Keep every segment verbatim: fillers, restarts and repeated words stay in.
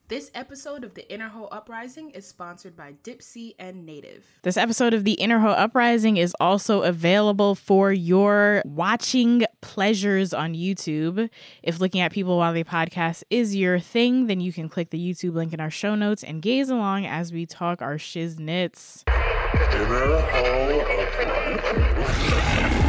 This episode of The Inner Hoe Uprising is sponsored by Dipsea and Native. This episode of The Inner Hoe Uprising is also available for your watching pleasures on YouTube. If looking at people while they podcast is your thing, then you can click the YouTube link in our show notes and gaze along as we talk our shiznits. Inner Hoe Uprising.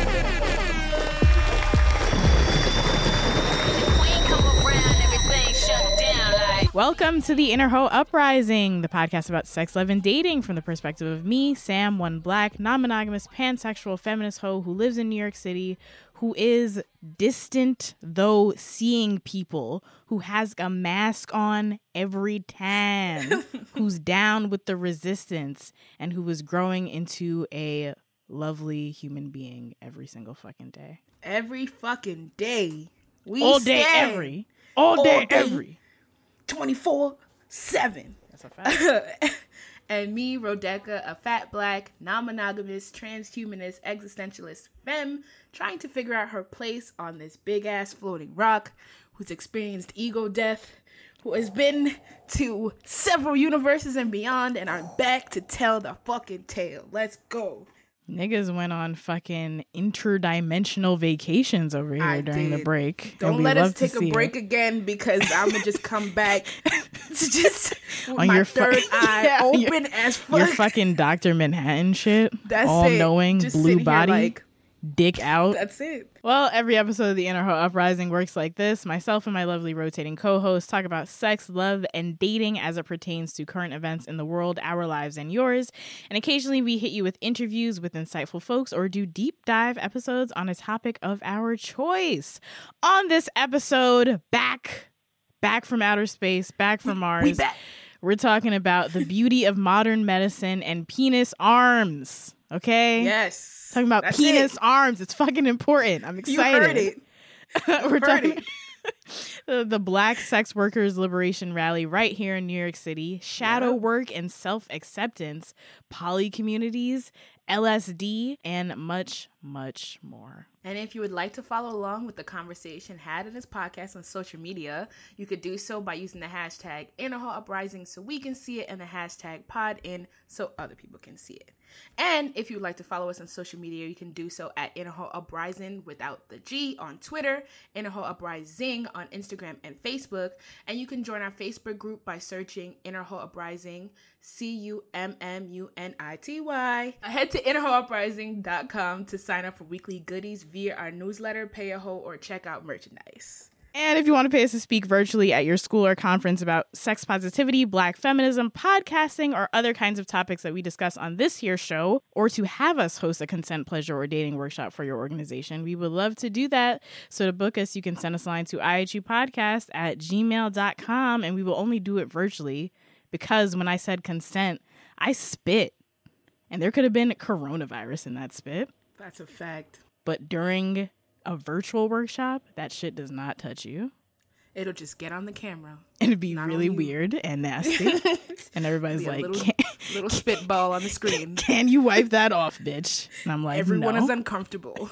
Welcome to the Inner Hoe Uprising, the podcast about sex, love, and dating from the perspective of me, Sam, one black, non-monogamous, pansexual, feminist hoe who lives in New York City, who is distant though seeing people, who has a mask on every time, who's down with the resistance, and who is growing into a lovely human being every single fucking day. Every fucking day. We All day, stand. every. All, All day, day, every. twenty-four seven. That's a fact. And me, Rodeka, a fat black, non-monogamous, transhumanist, existentialist femme, trying to figure out her place on this big-ass floating rock, who's experienced ego death, who has been to several universes and beyond, and are back to tell the fucking tale. Let's go. Niggas went on fucking interdimensional vacations over here I during did. the break. Don't let us take a break it. again because I'm going to just come back to just with on my your third fu- eye yeah, open your, as fuck. Your fucking Doctor Manhattan shit. That's all it. knowing, just blue body, like, dick out. That's it. Well, every episode of the Inner Hoe Uprising works like this. Myself and my lovely rotating co-hosts talk about sex, love, and dating as it pertains to current events in the world, our lives, and yours. And occasionally we hit you with interviews with insightful folks or do deep dive episodes on a topic of our choice. On this episode, back, back from outer space, back from Mars. We back. We're talking about the beauty of modern medicine and penis arms. Okay? Yes. Talking about That's penis it. arms. It's fucking important. I'm excited. You heard it. We're heard talking it. the, the Black Sex Workers Liberation Rally right here in New York City, shadow Yep. work and self-acceptance, poly communities, L S D, and much, much more. And if you would like to follow along with the conversation had in this podcast on social media, you could do so by using the hashtag Inner Hoe Uprising so we can see it, and the hashtag PodIn so other people can see it. And if you'd like to follow us on social media, you can do so at Inner Hoe Uprising without the G on Twitter, Inner Hoe Uprising on Instagram and Facebook. And you can join our Facebook group by searching Inner Hoe Uprising, C U M M U N I T Y. Head to inner hoe uprising dot com to sign up for weekly goodies via our newsletter, pay a hoe, or check out merchandise. And if you want to pay us to speak virtually at your school or conference about sex positivity, black feminism, podcasting, or other kinds of topics that we discuss on this here show, or to have us host a consent, pleasure, or dating workshop for your organization, we would love to do that. So to book us, you can send us a line to I H U podcast at gmail dot com, and we will only do it virtually because when I said consent, I spit. And there could have been coronavirus in that spit. That's a fact. But during a virtual workshop, that shit does not touch you. It'll just get on the camera. It'd be Not really on you. weird and nasty. And everybody's Be a like, little, can, little spitball on the screen. can you wipe that off, bitch? And I'm like, Everyone no. is uncomfortable.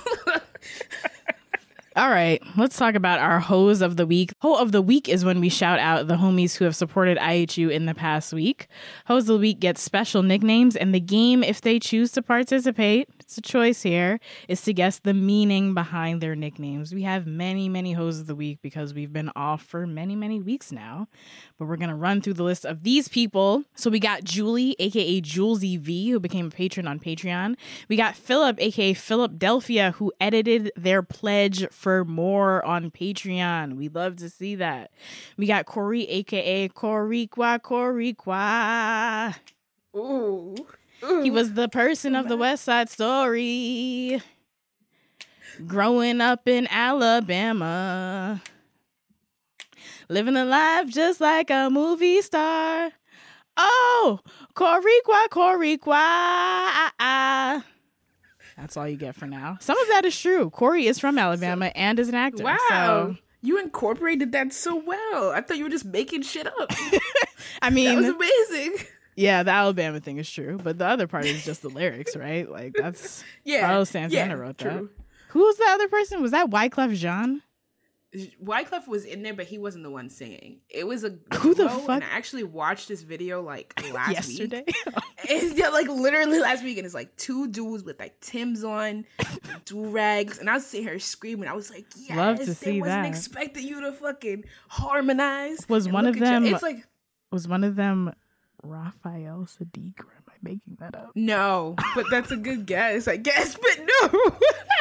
All right, let's talk about our hoes of the week. Hoe of the week is when we shout out the homies who have supported I H U in the past week. Hoes of the week get special nicknames, and the game, if they choose to participate, it's a choice here, is to guess the meaning behind their nicknames. We have many, many hoes of the week because we've been off for many, many weeks now. But we're going to run through the list of these people. So we got Julie, a k a. Julesy V, who became a patron on Patreon. We got Philip, a k a. Philip Delphia, who edited their pledge for more on Patreon. We love to see that. We got Corey, a k a. Corriqua Corriqua. Ooh. Ooh. He was the person of the West Side Story. Growing up in Alabama. Living a life just like a movie star. Oh, Corriqua, Corriqua. That's all you get for now. Some of that is true. Corey is from Alabama so, and is an actor. Wow. So. You incorporated that so well. I thought you were just making shit up. I mean. That was amazing. Yeah, the Alabama thing is true. But the other part is just the lyrics, right? Like, that's. Yeah. Carlos Santana yeah, wrote true. that. Who was the other person? Was that Wyclef Jean? Wyclef was in there, but he wasn't the one singing. It was a Who the duo, fuck? And I actually watched this video like last Yesterday. week. It's, yeah, like literally last week, and it's like two dudes with like Timbs on, do rags, and I was sitting here screaming. I was like, "Yes, Love to they see wasn't that. expecting you to fucking harmonize." Was and one look of at you- them- It's like Was one of them Raphael Sadiq, or am I making that up? no, but that's a good guess, I guess. But no,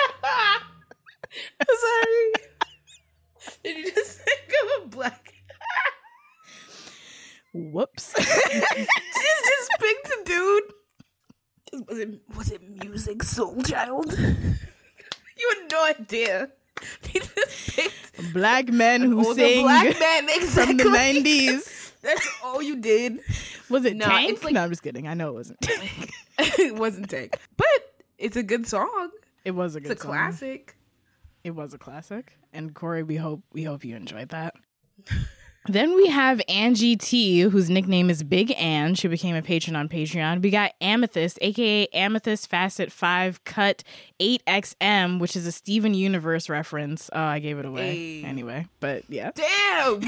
I'm sorry. Did you just think of a black? Whoops. Just, just picked a dude. Just, was it was it Music Soul Child? You had no idea. He just picked Black men who older sing black man exactly. from the nineties. That's all you did. Was it No, Tank? it's like- No, I'm just kidding. I know it wasn't Tank. It wasn't Tank, but it's a good song. It was a good It's a song. classic. It was a classic. And Corey, we hope we hope you enjoyed that. Then we have Angie T, whose nickname is Big Ann. She became a patron on Patreon. We got Amethyst, aka Amethyst Facet five Cut eight X M, which is a Steven Universe reference. Oh, I gave it away. Hey. Anyway, but yeah. Damn.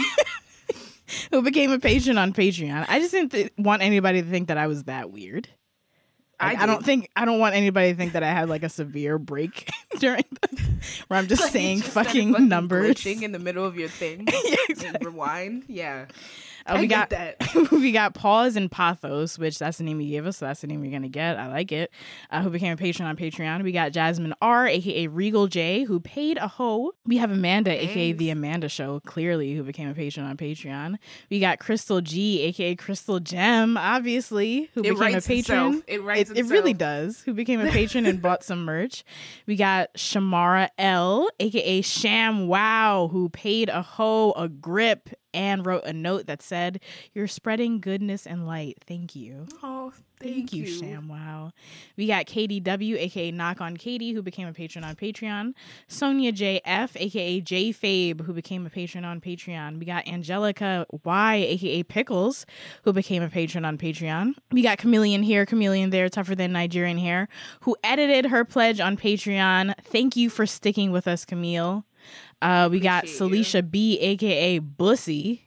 Who became a patron on Patreon. I just didn't th- want anybody to think that I was that weird. Like, I, I don't did. think I don't want anybody to think that I had like a severe break during the, where I'm just Like, you saying just started fucking, numbers. glitching in the middle of your thing. Yeah, And exactly. rewind. Yeah. Uh, I we get got that. we got Pause and Pathos, which that's the name you gave us, so that's the name you're gonna get. I like it. Uh, who became a patron on Patreon? We got Jasmine R, aka Regal J, who paid a hoe. We have Amanda, aka Thanks. The Amanda Show, clearly, who became a patron on Patreon. We got Crystal G, aka Crystal Gem, obviously, who It became a writes patron. itself. It writes it, it really itself. does. Who became a patron and bought some merch. We got Shamara L, aka Sham Wow, who paid a hoe a grip and wrote a note that said, "You're spreading goodness and light. Thank you." Oh, Thank, thank, you, Sham Wow. We got Katie W, aka Knock on Katie, who became a patron on Patreon. Sonia J F, aka J Fabe, who became a patron on Patreon. We got Angelica Y, aka Pickles, who became a patron on Patreon. We got Chameleon here, Chameleon there, tougher than Nigerian hair, who edited her pledge on Patreon. Thank you for sticking with us, Camille. Uh, we got Appreciate you. Celicia B, aka Bussy,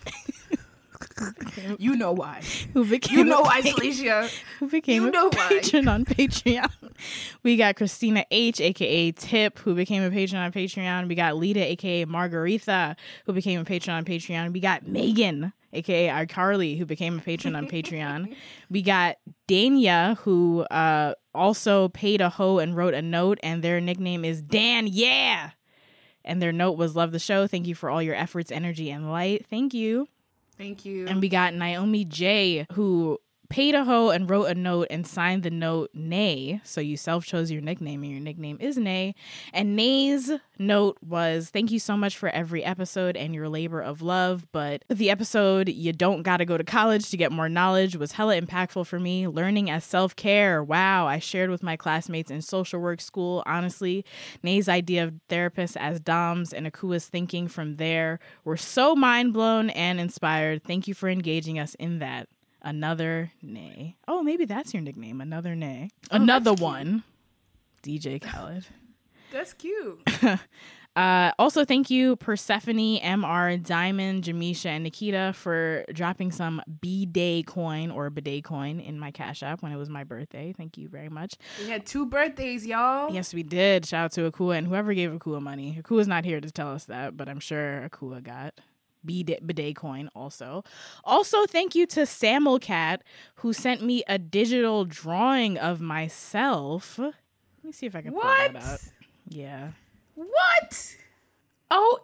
You know why. who became You know a why, pa- Celicia. who became You a know why. patron on Patreon. We got Christina H, aka Tip, who became a patron on Patreon. We got Lita, aka Margaretha, who became a patron on Patreon. We got Megan, aka iCarly, who became a patron on Patreon. We got Dania, who uh, also paid a hoe and wrote a note, and their nickname is Dan Yeah. And their note was, "Love the show. Thank you for all your efforts, energy, and light." Thank you. Thank you. And we got Naomi J, who paid a hoe and wrote a note and signed the note Nay. So you self-chose your nickname, and your nickname is Nay. And Nay's note was, "Thank you so much for every episode and your labor of love. But the episode, You Don't Gotta Go to College to Get More Knowledge, was hella impactful for me. Learning as self-care. Wow, I shared with my classmates in social work school. Honestly, Nay's idea of therapists as doms and Akua's thinking from there were so mind-blown and inspired. Thank you for engaging us in that. Another Nay." Oh, maybe that's your nickname. Another Nay. Oh, Another that's cute. one. D J Khaled. That's cute. Uh, also, thank you, Persephone, M R, Diamond, Jamisha, and Nikita for dropping some B-Day coin or bidet coin in my Cash App when it was my birthday. Thank you very much. We had two birthdays, y'all. Yes, we did. Shout out to Akua and whoever gave Akua money. Akua's not here to tell us that, but I'm sure Akua got bidet, bidet coin also. Also, thank you to Samuel Cat, who sent me a digital drawing of myself. Let me see if I can pull What? that out. Yeah. What? Oh,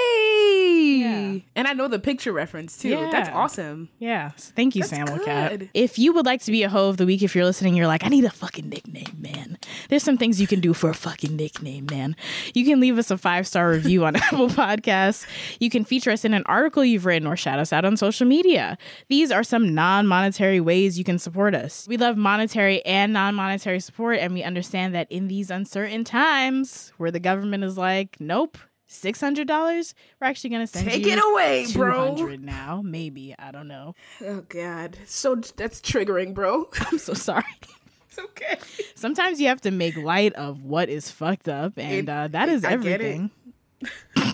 hey. Yeah. And I know the picture reference too. Yeah. That's awesome. Yeah. So thank you, That's Samuel Cat. good. If you would like to be a hoe of the week, if you're listening, you're like, I need a fucking nickname, man. There's some things you can do for a fucking nickname, man. You can leave us a five-star review on Apple Podcasts. You can feature us in an article you've written or shout us out on social media. These are some non-monetary ways you can support us. We love monetary and non-monetary support, and we understand that in these uncertain times where the government is like, nope, six hundred dollars, we're actually going to send Take you it away, bro. two hundred now. Maybe. I don't know. Oh God. So that's triggering, bro. I'm so sorry. It's okay. Sometimes you have to make light of what is fucked up, and It- uh, that is I get it. everything.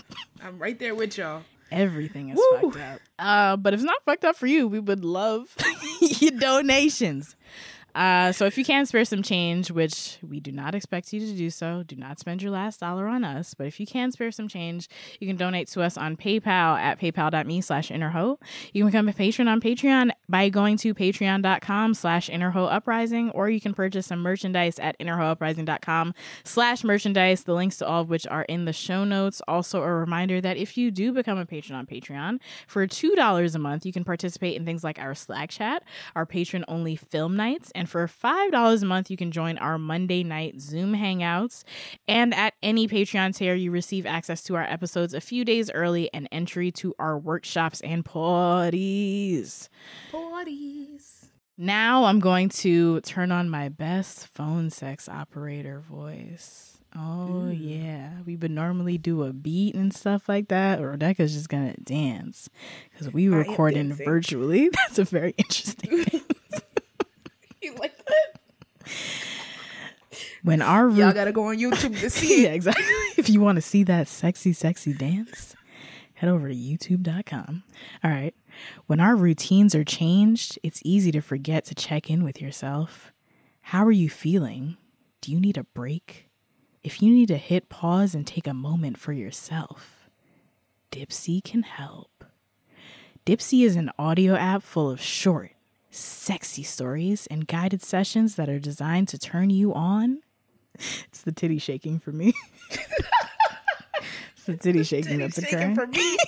I'm right there with y'all. Everything is Woo. fucked up. Uh, but if it's not fucked up for you, we would love your donations. Uh, so if you can spare some change, which we do not expect you to do so, do not spend your last dollar on us. But if you can spare some change, you can donate to us on PayPal at paypal.me slash innerho. You can become a patron on Patreon by going to patreon.com slash innerhouprising, or you can purchase some merchandise at innerhouprising.com slash merchandise, the links to all of which are in the show notes. Also, a reminder that if you do become a patron on Patreon, for two dollars a month, you can participate in things like our Slack chat, our patron-only film nights, and for five dollars a month, you can join our Monday night Zoom hangouts. And at any Patreon tier, you receive access to our episodes a few days early and entry to our workshops and parties. Parties. Now I'm going to turn on my best phone sex operator voice. Oh, Ooh. yeah. We would normally do a beat and stuff like that. Or Rebecca's just going to dance because we I am recording dancing. virtually. That's a very interesting thing. You like that? When our Y'all root- gotta go on YouTube to see yeah, it. exactly. If you want to see that sexy, sexy dance, head over to youtube dot com. All right. When our routines are changed, it's easy to forget to check in with yourself. How are you feeling? Do you need a break? If you need to hit pause and take a moment for yourself, Dipsea can help. Dipsea is an audio app full of short, sexy stories and guided sessions that are designed to turn you on. It's the titty shaking for me. It's the titty shaking that's occurring. For me.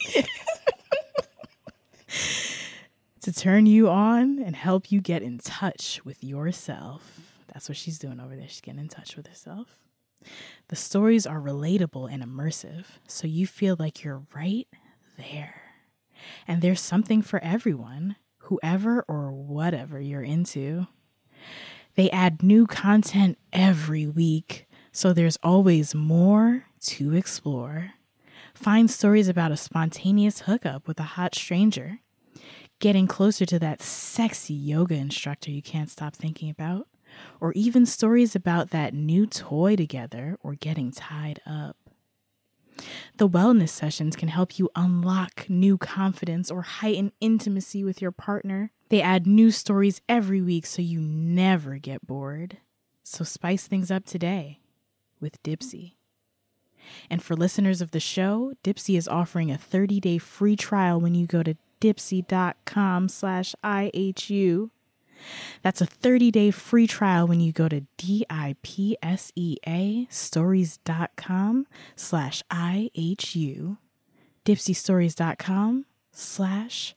To turn you on and help you get in touch with yourself. That's what she's doing over there. She's getting in touch with herself. The stories are relatable and immersive, so you feel like you're right there. And there's something for everyone, whoever or whatever you're into. They add new content every week, so there's always more to explore. Find stories about a spontaneous hookup with a hot stranger, getting closer to that sexy yoga instructor you can't stop thinking about, or even stories about that new toy together or getting tied up. The wellness sessions can help you unlock new confidence or heighten intimacy with your partner. They add new stories every week so you never get bored. So spice things up today with Dipsea. And for listeners of the show, Dipsea is offering a thirty-day free trial when you go to dipsea.com slash IHU. That's a thirty-day free trial when you go to D-I-P-S-E-A stories.com slash I-H-U. Dipseastories.com slash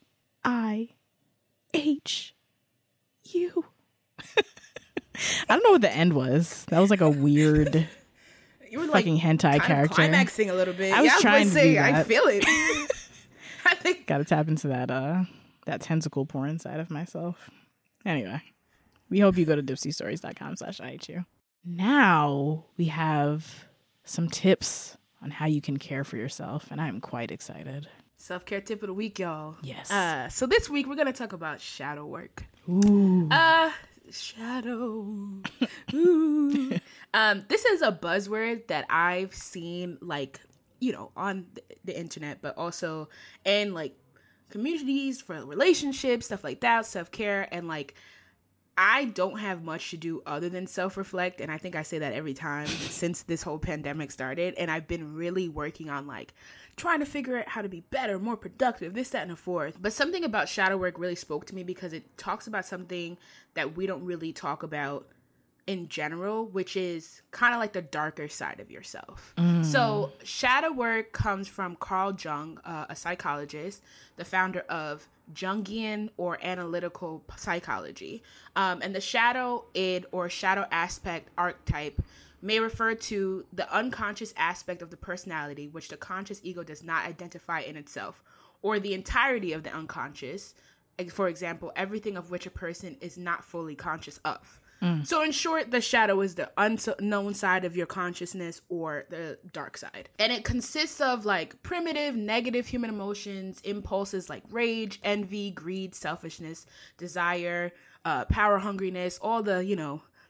I-H-U. I don't know what the end was. That was like a weird You were fucking like hentai kind of character. climaxing a little bit. I was yeah, trying I was to gonna say, do I that. feel it. I think Gotta tap into that uh that tentacle porn side of myself. Anyway, we hope you go to dipseastories.com slash IHU. Now we have some tips on how you can care for yourself, and I'm quite excited. self-care tip of the week, y'all. Yes. Uh, so this week we're gonna talk about shadow work. Ooh. Uh, shadow. Ooh. um, this is a buzzword that I've seen, like, you know, on the, the internet, but also in like communities for relationships, stuff like that, self-care, and like, I don't have much to do other than self-reflect, and I think I say that every time since this whole pandemic started, and I've been really working on like trying to figure out how to be better, more productive, this, that, and the fourth. But something about shadow work really spoke to me because it talks about something that we don't really talk about in general, which is kind of like the darker side of yourself. Mm. So shadow work comes from Carl Jung, uh, a psychologist, the founder of Jungian or analytical psychology. Um, and the shadow id or shadow aspect archetype may refer to the unconscious aspect of the personality, which the conscious ego does not identify in itself, or the entirety of the unconscious, for example, everything of which a person is not fully conscious of. Mm. So in short, the shadow is the unknown side of your consciousness or the dark side. And it consists of like primitive, negative human emotions, impulses like rage, envy, greed, selfishness, desire, uh, power hungriness, all the, you know,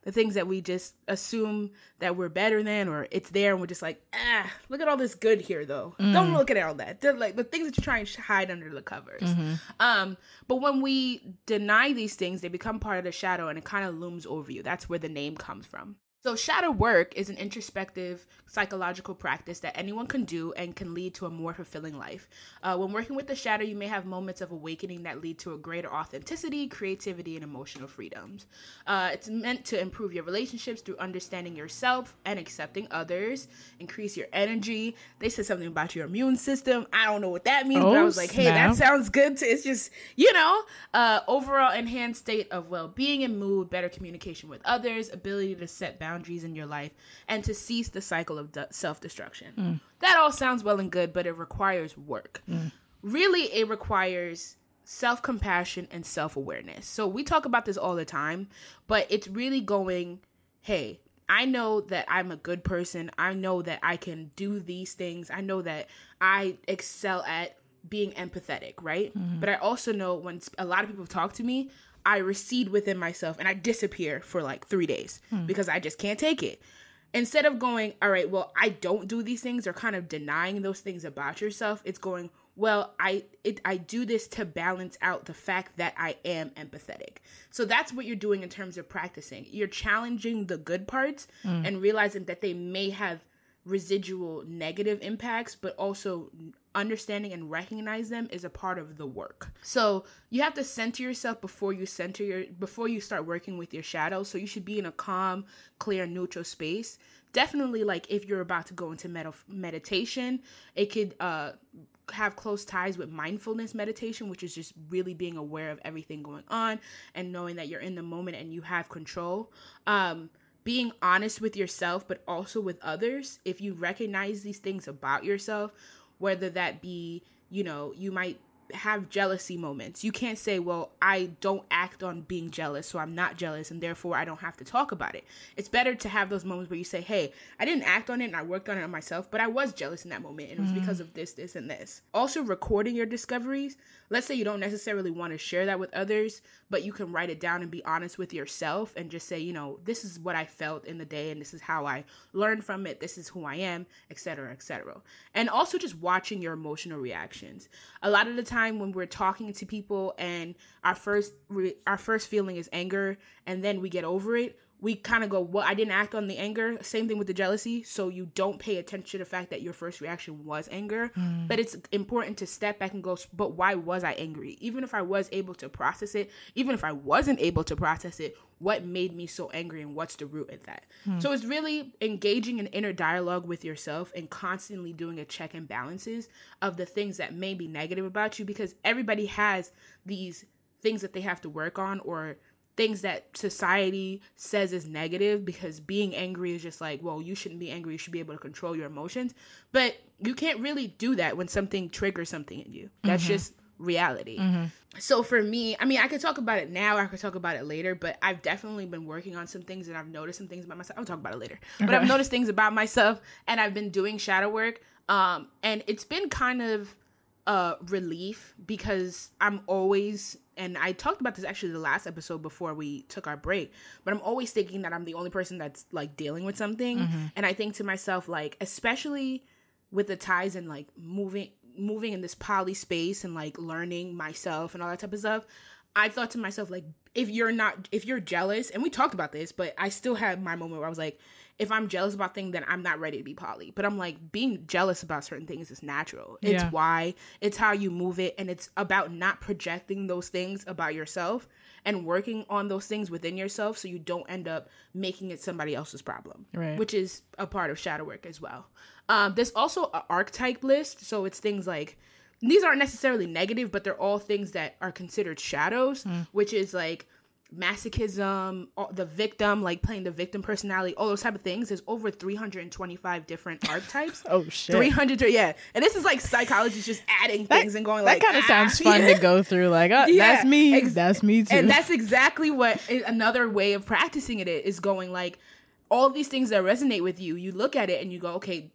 the things that we just assume that we're better than, or it's there and we're just like, ah, look at all this good here though. Mm. Don't look at all that. They're like the things that you try and hide under the covers. Mm-hmm. Um, but when we deny these things, they become part of the shadow and it kind of looms over you. That's where the name comes from. So shadow work is an introspective psychological practice that anyone can do and can lead to a more fulfilling life. Uh, when working with the shadow, you may have moments of awakening that lead to a greater authenticity, creativity, and emotional freedoms. Uh, it's meant to improve your relationships through understanding yourself and accepting others, increase your energy. They said something about your immune system. I don't know what that means, oh, but I was like, hey, snap. that sounds good. To, it's just, you know, uh, overall enhanced state of well-being and mood, better communication with others, ability to set boundaries boundaries in your life, and to cease the cycle of de- self-destruction. Mm. That all sounds well and good, but it requires work. Mm. Really, it requires self-compassion and self-awareness. So we talk about this all the time, but it's really going, hey, I know that I'm a good person. I know that I can do these things. I know that I excel at being empathetic, right? Mm-hmm. But I also know when a lot of people talk to me, I recede within myself and I disappear for like three days mm. because I just can't take it. Instead of going, all right, well, I don't do these things, or kind of denying those things about yourself, it's going, well, I it, I do this to balance out the fact that I am empathetic. So that's what you're doing in terms of practicing. You're challenging the good parts mm. and realizing that they may have residual negative impacts, but also understanding and recognize them is a part of the work. So you have to center yourself before you center your before you start working with your shadow. So you should be in a calm, clear, neutral space. Definitely, like if you're about to go into med- meditation, it could uh have close ties with mindfulness meditation, which is just really being aware of everything going on and knowing that you're in the moment and you have control. Um being honest with yourself, but also with others. If you recognize these things about yourself, whether that be, you know, you might have jealousy moments. You can't say, well, I don't act on being jealous, so I'm not jealous, and therefore I don't have to talk about it. It's better to have those moments where you say, hey, I didn't act on it and I worked on it on myself, but I was jealous in that moment, and it was mm. because of this, this, and this. Also, recording your discoveries. Let's say you don't necessarily want to share that with others, but you can write it down and be honest with yourself and just say, you know, this is what I felt in the day, and this is how I learned from it. This is who I am, et cetera, et cetera. And also just watching your emotional reactions. A lot of the time, when we're talking to people and our first re- our first feeling is anger, and then we get over it, we kind of go, well, I didn't act on the anger. Same thing with the jealousy. So you don't pay attention to the fact that your first reaction was anger. Mm. But it's important to step back and go, but why was I angry? Even if I was able to process it, even if I wasn't able to process it, what made me so angry and what's the root of that? Mm. So it's really engaging in inner dialogue with yourself and constantly doing a check and balances of the things that may be negative about you, because everybody has these things that they have to work on, or things that society says is negative, because being angry is just like, well, you shouldn't be angry. You should be able to control your emotions. But you can't really do that when something triggers something in you. That's mm-hmm. just reality. Mm-hmm. So for me, I mean, I could talk about it now, or I could talk about it later, but I've definitely been working on some things, and I've noticed some things about myself. I'll talk about it later. Okay. But I've noticed things about myself, and I've been doing shadow work. Um, and it's been kind of uh, relief, because I'm always... And I talked about this actually the last episode before we took our break, but I'm always thinking that I'm the only person that's like dealing with something. Mm-hmm. And I think to myself, like, especially with the ties and like moving, moving in this poly space and like learning myself and all that type of stuff, I thought to myself, like, if you're not, if you're jealous, and we talked about this, but I still had my moment where I was like, if I'm jealous about things, then I'm not ready to be poly. But I'm like, being jealous about certain things is natural. It's yeah. why, it's how you move it. And it's about not projecting those things about yourself and working on those things within yourself, so you don't end up making it somebody else's problem, right. which is a part of shadow work as well. Um, there's also an archetype list. So it's things like, these aren't necessarily negative, but they're all things that are considered shadows, mm. which is like masochism, the victim, like playing the victim personality, all those type of things. There's over three hundred twenty-five different archetypes. Oh shit. three hundred, yeah. And this is like psychologists just adding that, things and going that like, that kind of ah, sounds fun yeah. to go through. Like, oh, yeah, that's me. ex- that's me too. And that's exactly what another way of practicing it is going like, all these things that resonate with you, you look at it and you go, okay,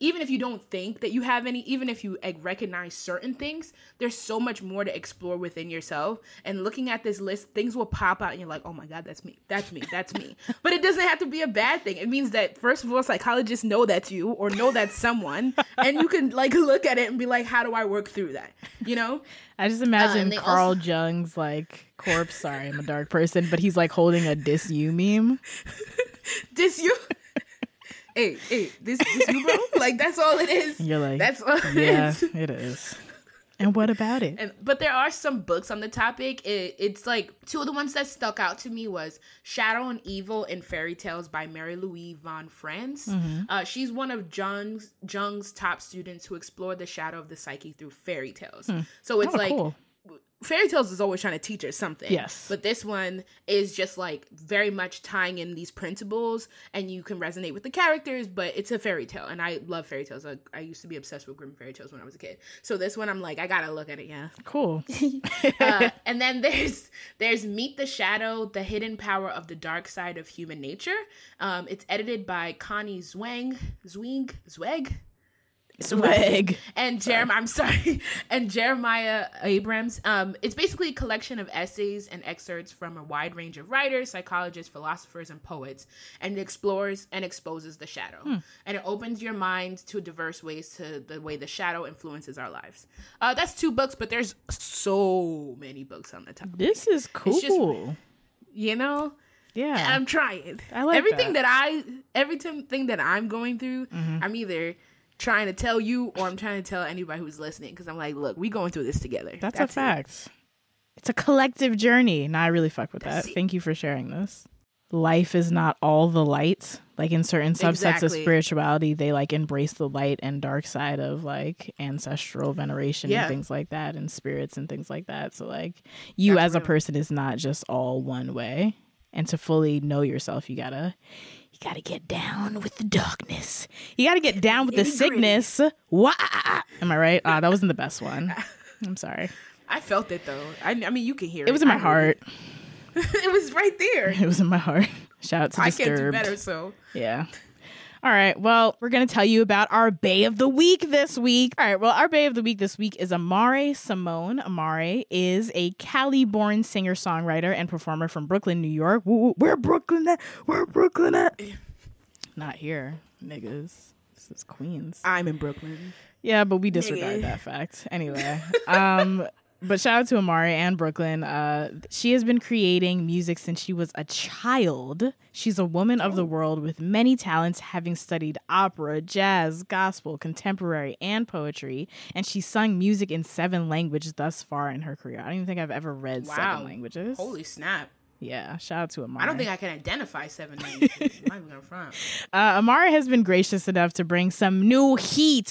even if you don't think that you have any, even if you like, recognize certain things, there's so much more to explore within yourself. And looking at this list, things will pop out and you're like, oh my God, that's me. That's me. That's me. But it doesn't have to be a bad thing. It means that, first of all, psychologists know that's you or know that's someone. And you can like look at it and be like, how do I work through that? You know? I just imagine uh, Carl also- Jung's like corpse. Sorry, I'm a dark person, but he's like holding a "Dis You" meme. Dis you? hey, hey, this, this you, bro? Like, that's all it is. And you're like, that's all it yeah, is. it is. And what about it? And, but there are some books on the topic. It, it's like two of the ones that stuck out to me was Shadow and Evil in Fairy Tales by Mary Louise von Franz. Mm-hmm. Uh, she's one of Jung's, Jung's top students who explored the shadow of the psyche through fairy tales. Hmm. So it's Oh, like... cool. Fairy Tales is always trying to teach us something. Yes. But this one is just like very much tying in these principles, and you can resonate with the characters, but it's a fairy tale. And I love fairy tales. I, I used to be obsessed with Grimm fairy tales when I was a kid. So this one, I'm like, I gotta look at it, yeah. Cool. uh, and then there's there's Meet the Shadow, The Hidden Power of the Dark Side of Human Nature. Um, it's edited by Connie Zwang, Zwing, Zweg? Swag. And Jeremiah, I'm sorry, and Jeremiah Abrams. Um, it's basically a collection of essays and excerpts from a wide range of writers, psychologists, philosophers, and poets, and it explores and exposes the shadow. Hmm. And it opens your mind to diverse ways to the way the shadow influences our lives. Uh, that's two books, but there's so many books on the topic. This is cool. Just, you know? Yeah. I'm trying. I like everything that. that I, everything that I'm going through, Mm-hmm. I'm either trying to tell you or I'm trying to tell anybody who's listening, because I'm like, look, we going through this together. That's, That's a fact. It. It's a collective journey. And I really fuck with That's that. it. Thank you for sharing this. Life is not all the light. Like in certain subsets Exactly. of spirituality, they like embrace the light and dark side of like ancestral veneration Yeah. and things like that, and spirits and things like that. So like you That's as a real. person is not just all one way. And to fully know yourself, you gotta you gotta get down with the darkness. You gotta get down with the sickness. Wah! Am I right? Ah, that wasn't the best one. I'm sorry. I felt it though. I, I mean, you can hear it. It was in my I heard heart. It. It was right there. It was in my heart. Shout out to I Disturbed. can't do better. So Yeah. All right. Well, we're going to tell you about our Bae of the Week this week. All right. Well, our Bae of the Week this week is Amare Simone. Amare is a Cali-born singer-songwriter and performer from Brooklyn, New York. Woo, woo, where Brooklyn at? Where Brooklyn at? Not here, niggas. This is Queens. I'm in Brooklyn. Yeah, but we disregard Nigga. that fact. Anyway, um, but shout out to Amari and Brooklyn. Uh, she has been creating music since she was a child. She's a woman of the world with many talents, having studied opera, jazz, gospel, contemporary, and poetry. And she's sung music in seven languages thus far in her career. I don't even think I've ever read Wow. seven languages. Holy snap. Yeah, shout out to Amari. I don't think I can identify seven names. I'm not even gonna front. Uh, Amara has been gracious enough to bring some new heat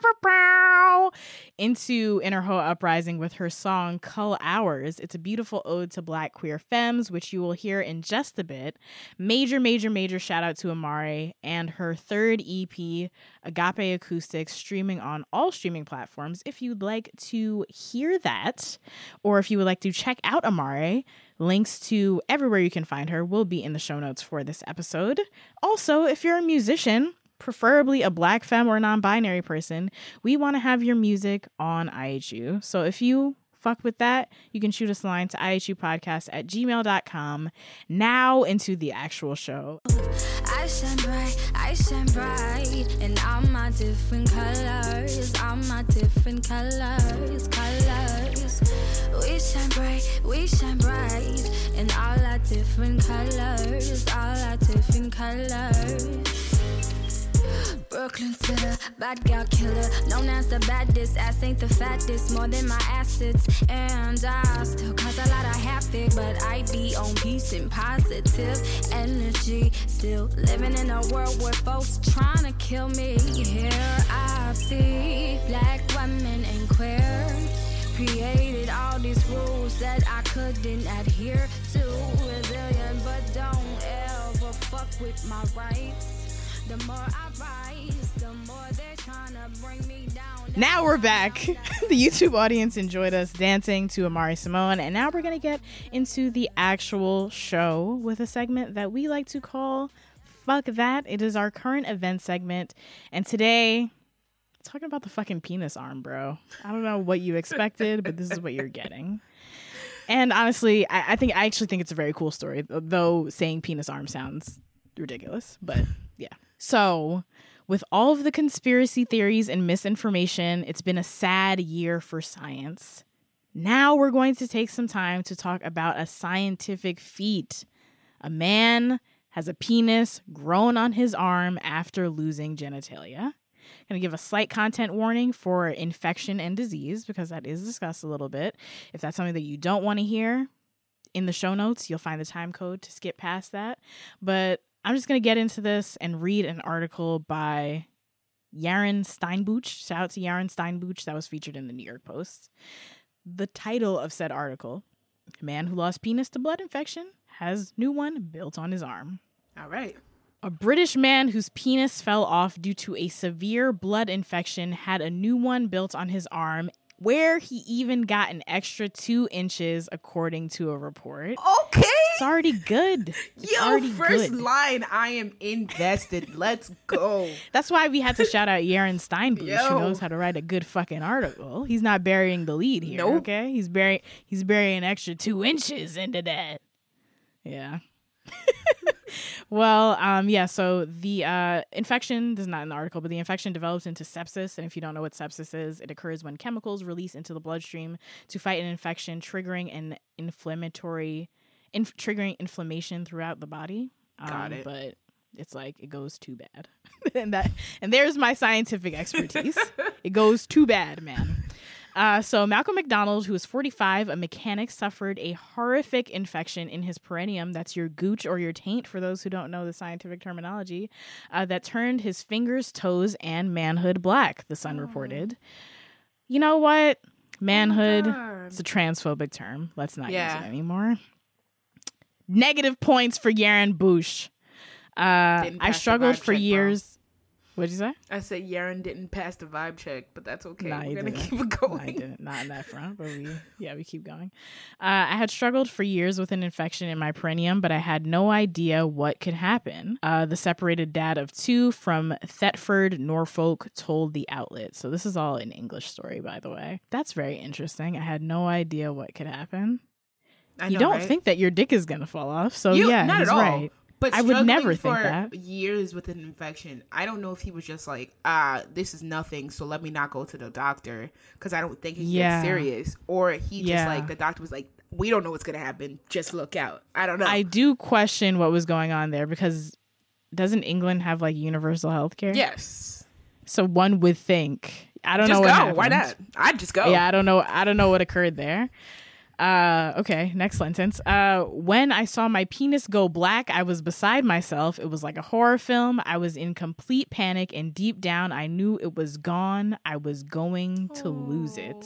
into Inner Ho Uprising with her song Cull Hours. It's a beautiful ode to Black queer femmes, which you will hear in just a bit. Major, major, major shout out to Amari and her third E P, Agape Acoustics, streaming on all streaming platforms. If you'd like to hear that, or if you would like to check out Amari, links to everywhere you can find her will be in the show notes for this episode. Also, if you're a musician, preferably a Black femme or non-binary person, we want to have your music on I H U. So if you fuck with that, you can shoot us a line to I H U podcast at gmail dot com. Now into the actual show. I shine bright, I shine bright in all my different colors, all my different colors, colors. We shine bright, we shine bright in all our different colors, all our different colors. Brooklyn spitter, bad girl killer, known as the baddest. Ass ain't the fattest, more than my assets. And I still cause a lot of havoc, but I be on peace and positive energy. Still living in a world where folks trying to kill me. Here I be, black women and queer. Created all these rules that I couldn't adhere to. Resilient, but don't ever fuck with my rights. The more I rise, the more they're trying to bring me down. Now we're back. The YouTube audience enjoyed us dancing to Amari Simone, and now we're going to get into the actual show with a segment that we like to call Fuck That. It is our current event segment, and today talking about the fucking penis arm, bro. I don't know what you expected, but this is what you're getting. And honestly, I, I think I actually think it's a very cool story, though saying penis arm sounds ridiculous. But yeah. So with all of the conspiracy theories and misinformation, it's been a sad year for science. Now we're going to take some time to talk about a scientific feat. A man has a penis grown on his arm after losing genitalia. I'm going to give a slight content warning for infection and disease because that is discussed a little bit. If that's something that you don't want to hear, in the show notes, you'll find the time code to skip past that. But I'm just going to get into this and read an article by Yaron Steinbuch. Shout out to Yaron Steinbuch. That was featured in the New York Post. The title of said article, Man Who Lost Penis to Blood Infection Has New One Built on His Arm. All right. A British man whose penis fell off due to a severe blood infection had a new one built on his arm, where he even got an extra two inches, according to a report. Okay. It's already good. It's Yo, already first good. line, I am invested. Let's go. That's why we had to shout out Yaron Steinbuch, Yo. who knows how to write a good fucking article. He's not burying the lead here, Nope. okay? He's burying he's burying an extra two inches into that. Yeah. Well, um, yeah, so the uh, infection, this is not in the article, but the infection develops into sepsis. And if you don't know what sepsis is, it occurs when chemicals release into the bloodstream to fight an infection, triggering an inflammatory, inf- triggering inflammation throughout the body. Um, Got it. But it's like, it goes too bad. and that, and there's my scientific expertise. It goes too bad, man. Uh, so Malcolm McDonald, who is forty-five, a mechanic, suffered a horrific infection in his perineum. That's your gooch or your taint, for those who don't know the scientific terminology, uh, that turned his fingers, toes, and manhood black, the Sun oh. reported. You know what? Manhood, oh it's a transphobic term. Let's not yeah. use it anymore. Negative points for Yaron Bush. Uh, I struggled for check, years. Bro. What'd you say? I said Yaron didn't pass the vibe check, but that's okay. Nah, We're gonna didn't. keep it going. Nah, I didn't. Not in that front, but we, yeah, we keep going. Uh, I had struggled for years with an infection in my perineum, but I had no idea what could happen. Uh, the separated dad of two from Thetford, Norfolk, told the outlet. So this is all an English story, by the way. That's very interesting. I had no idea what could happen. I you know, don't right? think that your dick is gonna fall off, so You- yeah, not he's at all. right. But I would never for think that. years with an infection, I don't know if he was just like, ah, this is nothing, so let me not go to the doctor because I don't think it Yeah. gets serious. Or he just Yeah. like, the doctor was like, we don't know what's going to happen. Just look out. I don't know. I do question what was going on there because doesn't England have like universal health care? yes. So one would think. I don't Just know what go. happened. Why not? I'd just go. Yeah, I don't know. I don't know what occurred there. Uh, okay, next sentence. Uh, when I saw my penis go black, I was beside myself. It was like a horror film. I was in complete panic, and deep down, I knew it was gone. I was going to lose it.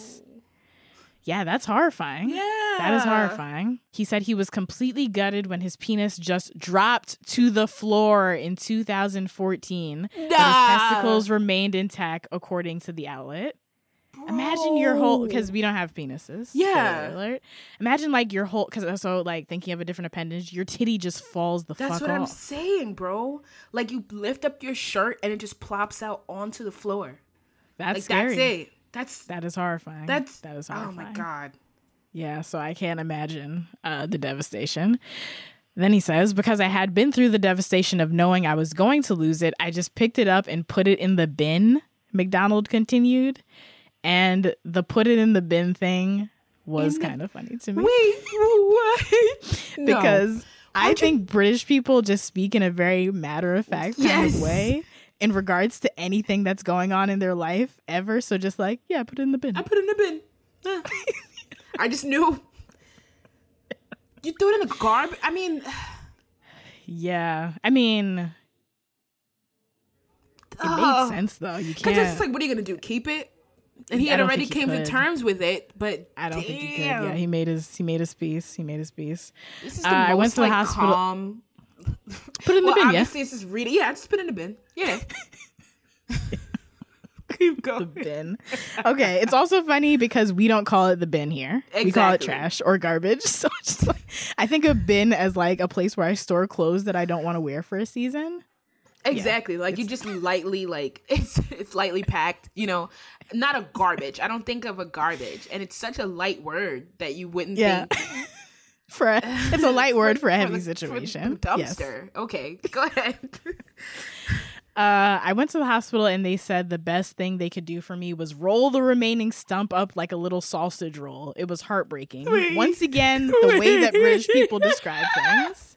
Yeah, that's horrifying. Yeah. That is horrifying. He said he was completely gutted when his penis just dropped to the floor in two thousand fourteen. But his Nah. testicles remained intact, according to the outlet. Imagine your whole, because we don't have penises. Yeah. Spoiler alert. Imagine like your whole, because so like thinking of a different appendage, your titty just falls the That's fuck what I'm off. saying, bro. Like you lift up your shirt and it just plops out onto the floor. That's Like scary. that's it. That's That is horrifying. that's that is oh horrifying. my god. Yeah, so I can't imagine uh, the devastation. Then he says, because I had been through the devastation of knowing I was going to lose it, I just picked it up and put it in the bin, McDonald continued. And the put it in the bin thing was kind of funny to me. Wait, what? No. Because I How'd you- think British people just speak in a very matter-of-fact kind Yes. of way in regards to anything that's going on in their life ever. So just like, yeah, put it in the bin. I put it in the bin. Ah. I just knew. You threw it in the garbage. I mean, Yeah. I mean, it Ugh. made sense though. You because can't. it's like, what are you gonna do? Keep it? And he I had don't already think he came to could. terms with it, but I don't damn. think he could. Yeah, he made his he made his peace. He made his peace. This is the Uh, most I went to the like hospital- calm. Put it in Well, the bin, yeah. obviously it's just reading. Yeah, just put it in the bin. Yeah. Keep going. The bin. Okay, it's also funny because we don't call it the bin here. We call it Exactly. trash or garbage. So it's just like I think of bin as like a place where I store clothes that I don't want to wear for a season. Exactly. Yeah, like you just lightly like it's it's lightly packed, you know, not a garbage. I don't think of a garbage. And it's such a light word that you wouldn't Yeah. think for a, it's a light word for a heavy the- situation. For the Yes. dumpster. Okay, go ahead. Uh, I went to the hospital and they said the best thing they could do for me was roll the remaining stump up like a little sausage roll. It was heartbreaking. Wait. Once again, the way that British people describe things.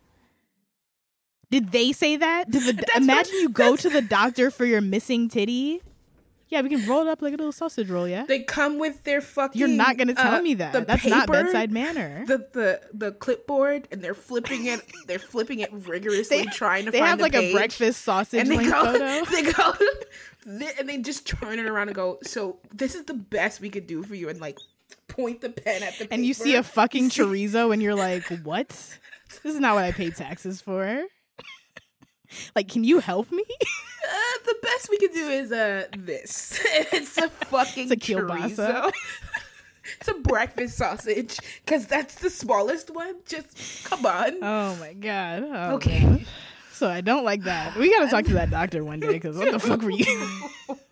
Did they say that? Did the, imagine what- you go to the doctor for your missing titty. Yeah, we can roll it up like a little sausage roll, yeah? They come with their fucking You're not going to tell uh, me the that. That's not paper, bedside manner. The the the clipboard, and they're flipping it. They're flipping it rigorously, They- trying to They find have the like page. a breakfast sausage and they link go, photo. they go, and they just turn it around and go. So this is the best we could do for you, and like point the pen at the paper. And you see a fucking chorizo and you're like, what? This is not what I paid taxes for. Like, can you help me? Uh, the best we could do is uh this. It's a fucking It's a kielbasa. chorizo. It's a breakfast sausage because that's the smallest one. Just come on. Oh my god. Oh, Okay. man. So I don't like that. We gotta talk to that doctor one day because what the fuck were you?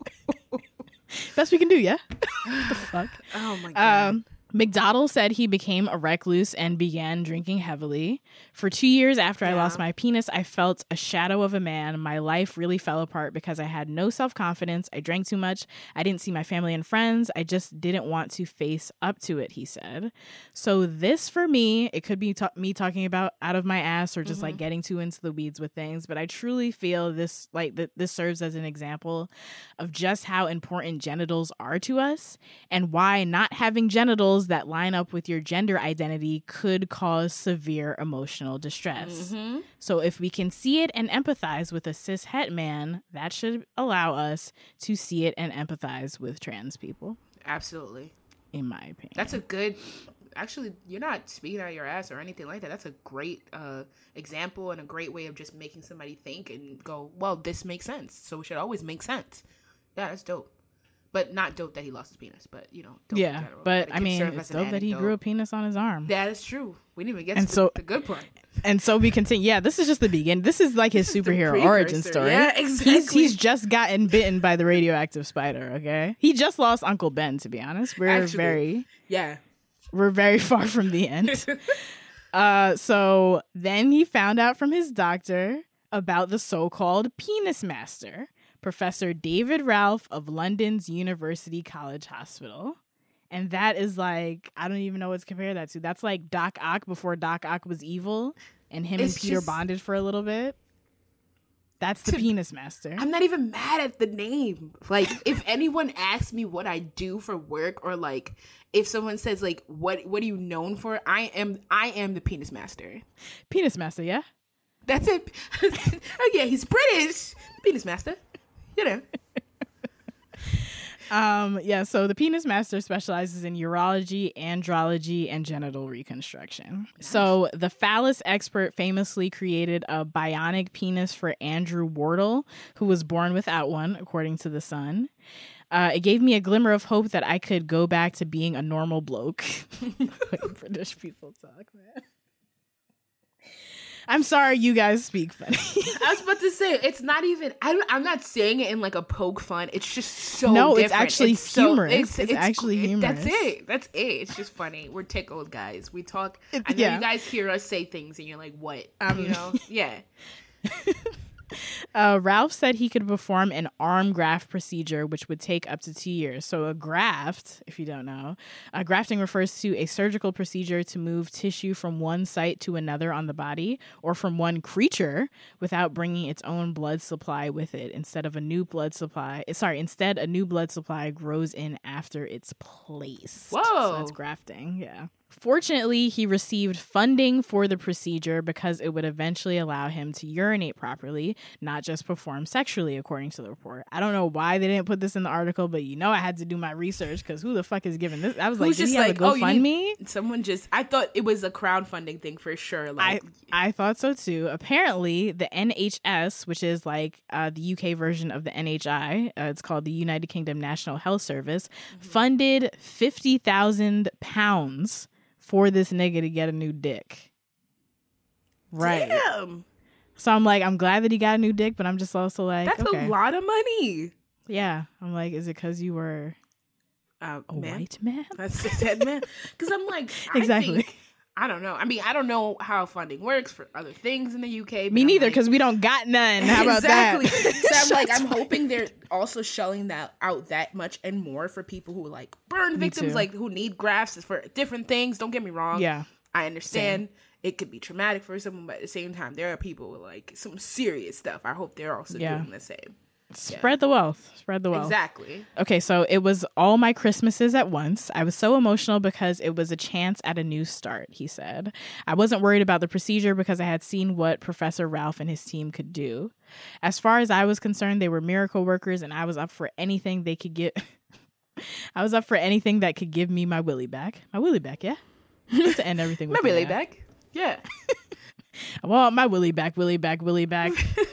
Best we can do, yeah? What the fuck? Oh my god. Um, McDonald said he became a recluse and began drinking heavily. For two years after I Yeah. lost my penis, I felt a shadow of a man. My life really fell apart because I had no self-confidence. I drank too much. I didn't see my family and friends. I just didn't want to face up to it, he said. So this, for me, it could be ta- me talking about out of my ass or just like getting too into the weeds with things. But I truly feel this, like, that this serves as an example of just how important genitals are to us and why not having genitals that line up with your gender identity could cause severe emotional distress. Mm-hmm. So if we can see it and empathize with a cis het man, that should allow us to see it and empathize with trans people, Absolutely. in my opinion. That's a good. Actually, you're not speaking out of your ass or anything like that. That's a great uh, example and a great way of just making somebody think and go, well, this makes sense. So it should always make sense. Yeah, that's dope. But not dope that he lost his penis, but, you know. Dope in yeah, general. but That it I can mean, serve it's as an dope that he anecdote. grew a penis on his arm. That is true. We didn't even get And to so- the, the good part. And so we continue. Yeah, this is just the beginning. This is like his This is the superhero origin precursor. story. Yeah, He's, exactly. he's just gotten bitten by the radioactive spider, okay? He just lost Uncle Ben, to be honest. We're Actually. very... Yeah. We're very far from the end. uh, so then he found out from his doctor about the so-called penis master, Professor David Ralph of London's University College Hospital. And that is like, I don't even know what to compare that to. That's like Doc Ock before Doc Ock was evil and him It's and Peter just- bonded for a little bit. That's the To- penis master. I'm not even mad at the name. Like, if anyone asks me what I do for work, or like, if someone says like, "What what are you known for?" I am I am the penis master. Penis master, yeah? That's it. Oh yeah, he's British. Penis master. You know. Um, yeah, so the penis master specializes in urology, andrology, and genital reconstruction. So the phallus expert famously created a bionic penis for Andrew Wardle, who was born without one, according to The Sun. Uh, it gave me a glimmer of hope that I could go back to being a normal bloke. Like British people talk, man. I'm sorry you guys speak funny. I was about to say it's not even. I don't, I'm not saying it in like a poke fun. It's just so. No, it's different. actually so- humorous. It's actually it- humorous. That's it. That's it. It's just funny. We're tickled, guys. We talk. I know yeah. you guys hear us say things, and you're like, "What?" Um, you know? Yeah. Uh, Ralph said he could perform an arm graft procedure, which would take up to two years. So a graft, if you don't know, uh, grafting refers to a surgical procedure to move tissue from one site to another on the body or from one creature without bringing its own blood supply with it. Instead of a new blood supply, sorry, instead a new blood supply grows in after it's placed. Whoa. So that's grafting, yeah. Fortunately, he received funding for the procedure because it would eventually allow him to urinate properly, not just perform sexually, according to the report. I don't know why they didn't put this in the article, but you know I had to do my research because who the fuck is giving this? I was like, Who's did just he have like, a oh, you GoFundMe? need- Someone just. I thought it was a crowdfunding thing for sure. I, Like, I thought so too. Apparently, the N H S, which is like uh, the U K version of the N H I, uh, it's called the United Kingdom National Health Service, Mm-hmm. funded fifty thousand pounds for this nigga to get a new dick. Right. damn. So I'm like, I'm glad that he got a new dick, but I'm just also like, That's okay. a lot of money. Yeah. I'm like, is it because you were Uh, a man. white man? That's said man. Because I'm like, I Exactly. think, I don't know. I mean, I don't know how funding works for other things in the U K. Me but I'm neither, like- because we don't got none. How about exactly. that? So I'm like, Shots I'm fired. hoping they're also shelling that out that much and more for people who like burn Me victims, too. like who need grafts for different things. Don't get me wrong. Yeah. I understand it could be traumatic for someone, but at the same time, there are people with like some serious stuff. I hope they're also Yeah. doing the same. Spread the wealth. Spread the wealth. Exactly. Okay, so it was all my Christmases at once. I was so emotional because it was a chance at a new start, he said. I wasn't worried about the procedure because I had seen what Professor Ralph and his team could do. As far as I was concerned, they were miracle workers, and I was up for anything they could get. I was up for anything that could give me my willy back. My willy back, yeah? Just to end everything with My that. Billy back. Yeah. I want my willy back, willy back, willy back.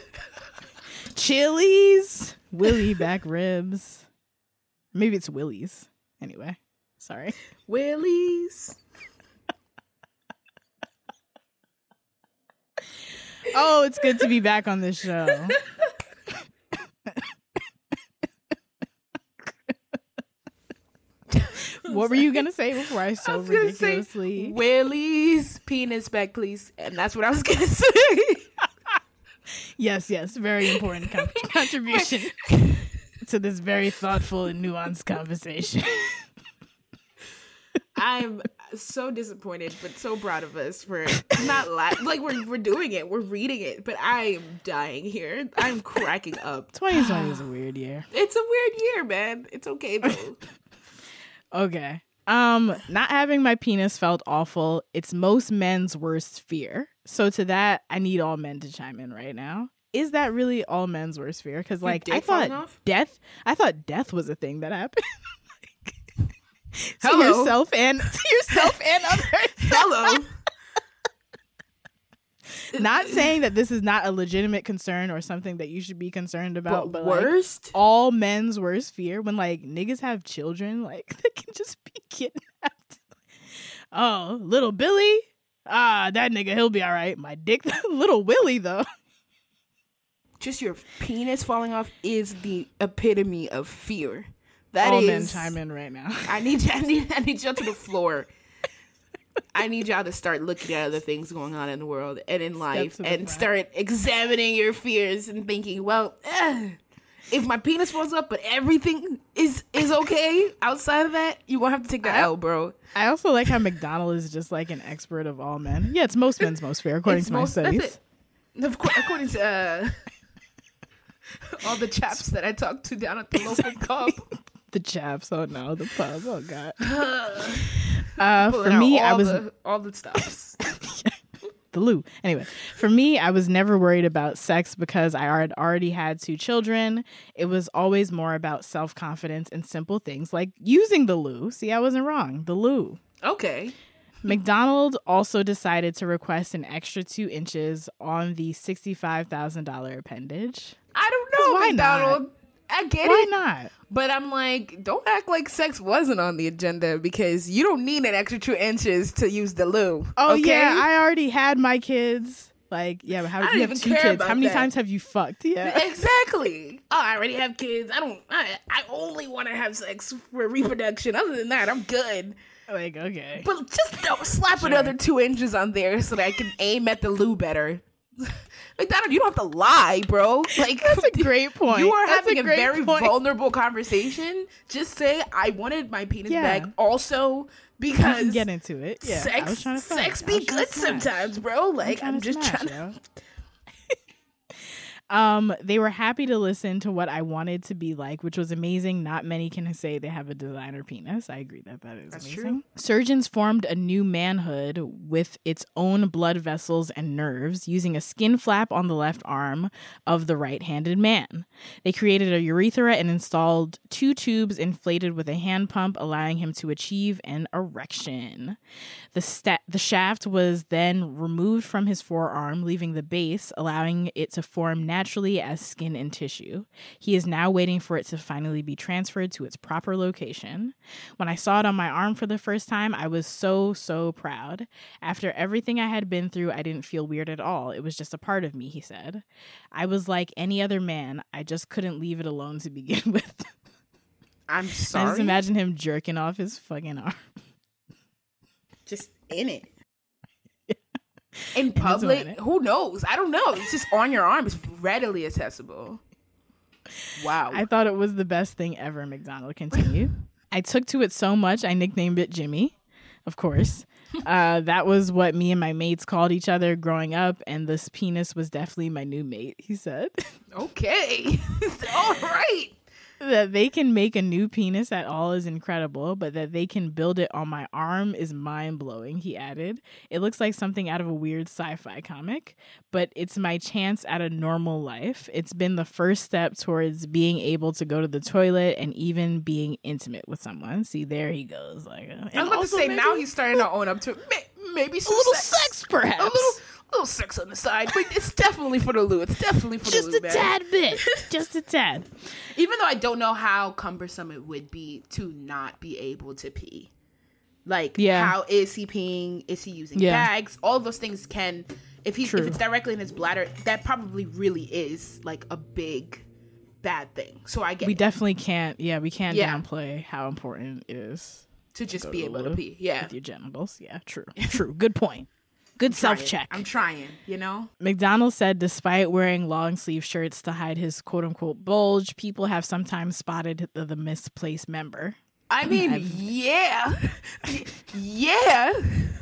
Chili's, willy back ribs. Maybe it's Willie's. Anyway, sorry. Willies. Oh, it's good to be back on this show. What were you gonna say before I so I was gonna say, ridiculously? Willie's penis back, please. And that's what I was gonna say. Yes, yes, very important con- contribution to this very thoughtful and nuanced conversation. I'm so disappointed, but so proud of us for not la- like we're we're doing it, we're reading it, but I am dying here. I'm cracking up. twenty twenty is a weird year. It's a weird year, man. It's okay though. Okay. Um, not having my penis felt awful. It's most men's worst fear. So to that, I need all men to chime in right now. Is that really all men's worst fear? Because like dick I thought falling off? death, I thought death was a thing that happened. to Hello. yourself and to yourself and others. Hello. Not saying that this is not a legitimate concern or something that you should be concerned about, But but, like, worst? all men's worst fear when like niggas have children, like they can just be kidnapped. Oh, little Billy, ah, that nigga, he'll be all right. My dick, little Willie though. Just your penis falling off is the epitome of fear. That all is. men chime in right now. I need I need I need y'all to the floor. I need y'all to start looking at other things going on in the world and in life to the and front. start examining your fears and thinking, well, eh, if my penis falls up but everything is is okay outside of that, you won't have to take the L, bro. I also like how McDonald is just like an expert of all men. Yeah, it's most men's most fear according It's to my most- that's studies. it. Of course, according to uh, all the chaps that I talked to down at the local pub. The chaps, oh no, the pub, oh god. Uh, for Pulling out me, I all was the, all the stops. the loo. Anyway, for me, I was never worried about sex because I had already had two children. It was always more about self-confidence and simple things like using the loo. See, I wasn't wrong. The loo. Okay. McDonald also decided to request an extra two inches on the sixty-five thousand dollars appendage. I don't know, Why McDonald. I get Why it. not? But I'm like, don't act like sex wasn't on the agenda because you don't need an extra two inches to use the loo. Oh, okay? yeah, I already had my kids. Like, yeah, but how I don't you have even two care kids? about How many that. times have you fucked? Yeah. Exactly. Oh, I already have kids. I don't. I, I only want to have sex for reproduction. Other than that, I'm good. Like, okay. But just don't slap Sure. another two inches on there so that I can aim at the loo better. Like that, you don't have to lie, bro. Like That's a great point. You are That's having a a, great very point. vulnerable conversation. Just say I wanted my penis Yeah. back also We because can get into it. Yeah. I was sex trying to fuck. sex I be was trying good to smash. sometimes, bro. Like trying I'm, to just smash, trying to. yo. Um, they were happy to listen to what I wanted to be like, which was amazing. Not many can say they have a designer penis. I agree that that is That's amazing. true. Surgeons formed a new manhood with its own blood vessels and nerves using a skin flap on the left arm of the right-handed man. They created a urethra and installed two tubes inflated with a hand pump, allowing him to achieve an erection. The sta- the shaft was then removed from his forearm, leaving the base, allowing it to form naturally naturally as skin and tissue. He is now waiting for it to finally be transferred to its proper location. When I saw it on my arm for the first time, I was so, so proud. After everything I had been through, I didn't feel weird at all. It was just a part of me, he said. I was like any other man. I just couldn't leave it alone to begin with. I'm sorry. I just imagine him jerking off his fucking arm. Just in it. In public, who knows? I don't know. It's just on your arm. It's readily accessible. Wow. I thought it was the best thing ever, McDonald continued. I took to it so much, I nicknamed it Jimmy, of course. Uh, that was what me and my mates called each other growing up, and this penis was definitely my new mate, he said. Okay. All right. That they can make a new penis at all is incredible, but that they can build it on my arm is mind-blowing, he added. It looks like something out of a weird sci-fi comic, but it's my chance at a normal life. It's been the first step towards being able to go to the toilet and even being intimate with someone. See, there he goes. Like, uh, I was about to say, maybe, now he's starting to own up to may- maybe some a little sex. sex, perhaps. A little, little sex on the side, but it's definitely for the loo. It's definitely for Just the loo, a man. tad bit. Just a tad. Even though I don't know how cumbersome it would be to not be able to pee. Like, yeah. how is he peeing? Is he using yeah. bags? All those things can, if he if True. it's directly in his bladder, that probably really is like a big bad thing. So I get We it. definitely can't, yeah, we can't Yeah. downplay how important it is to just go be to able the to loo pee. Yeah. with your genitals. Yeah, true. True. Good point. Good self-check. I'm trying, you know? McDonald said despite wearing long sleeve shirts to hide his quote unquote bulge, people have sometimes spotted the, the misplaced member. I mean, yeah. yeah.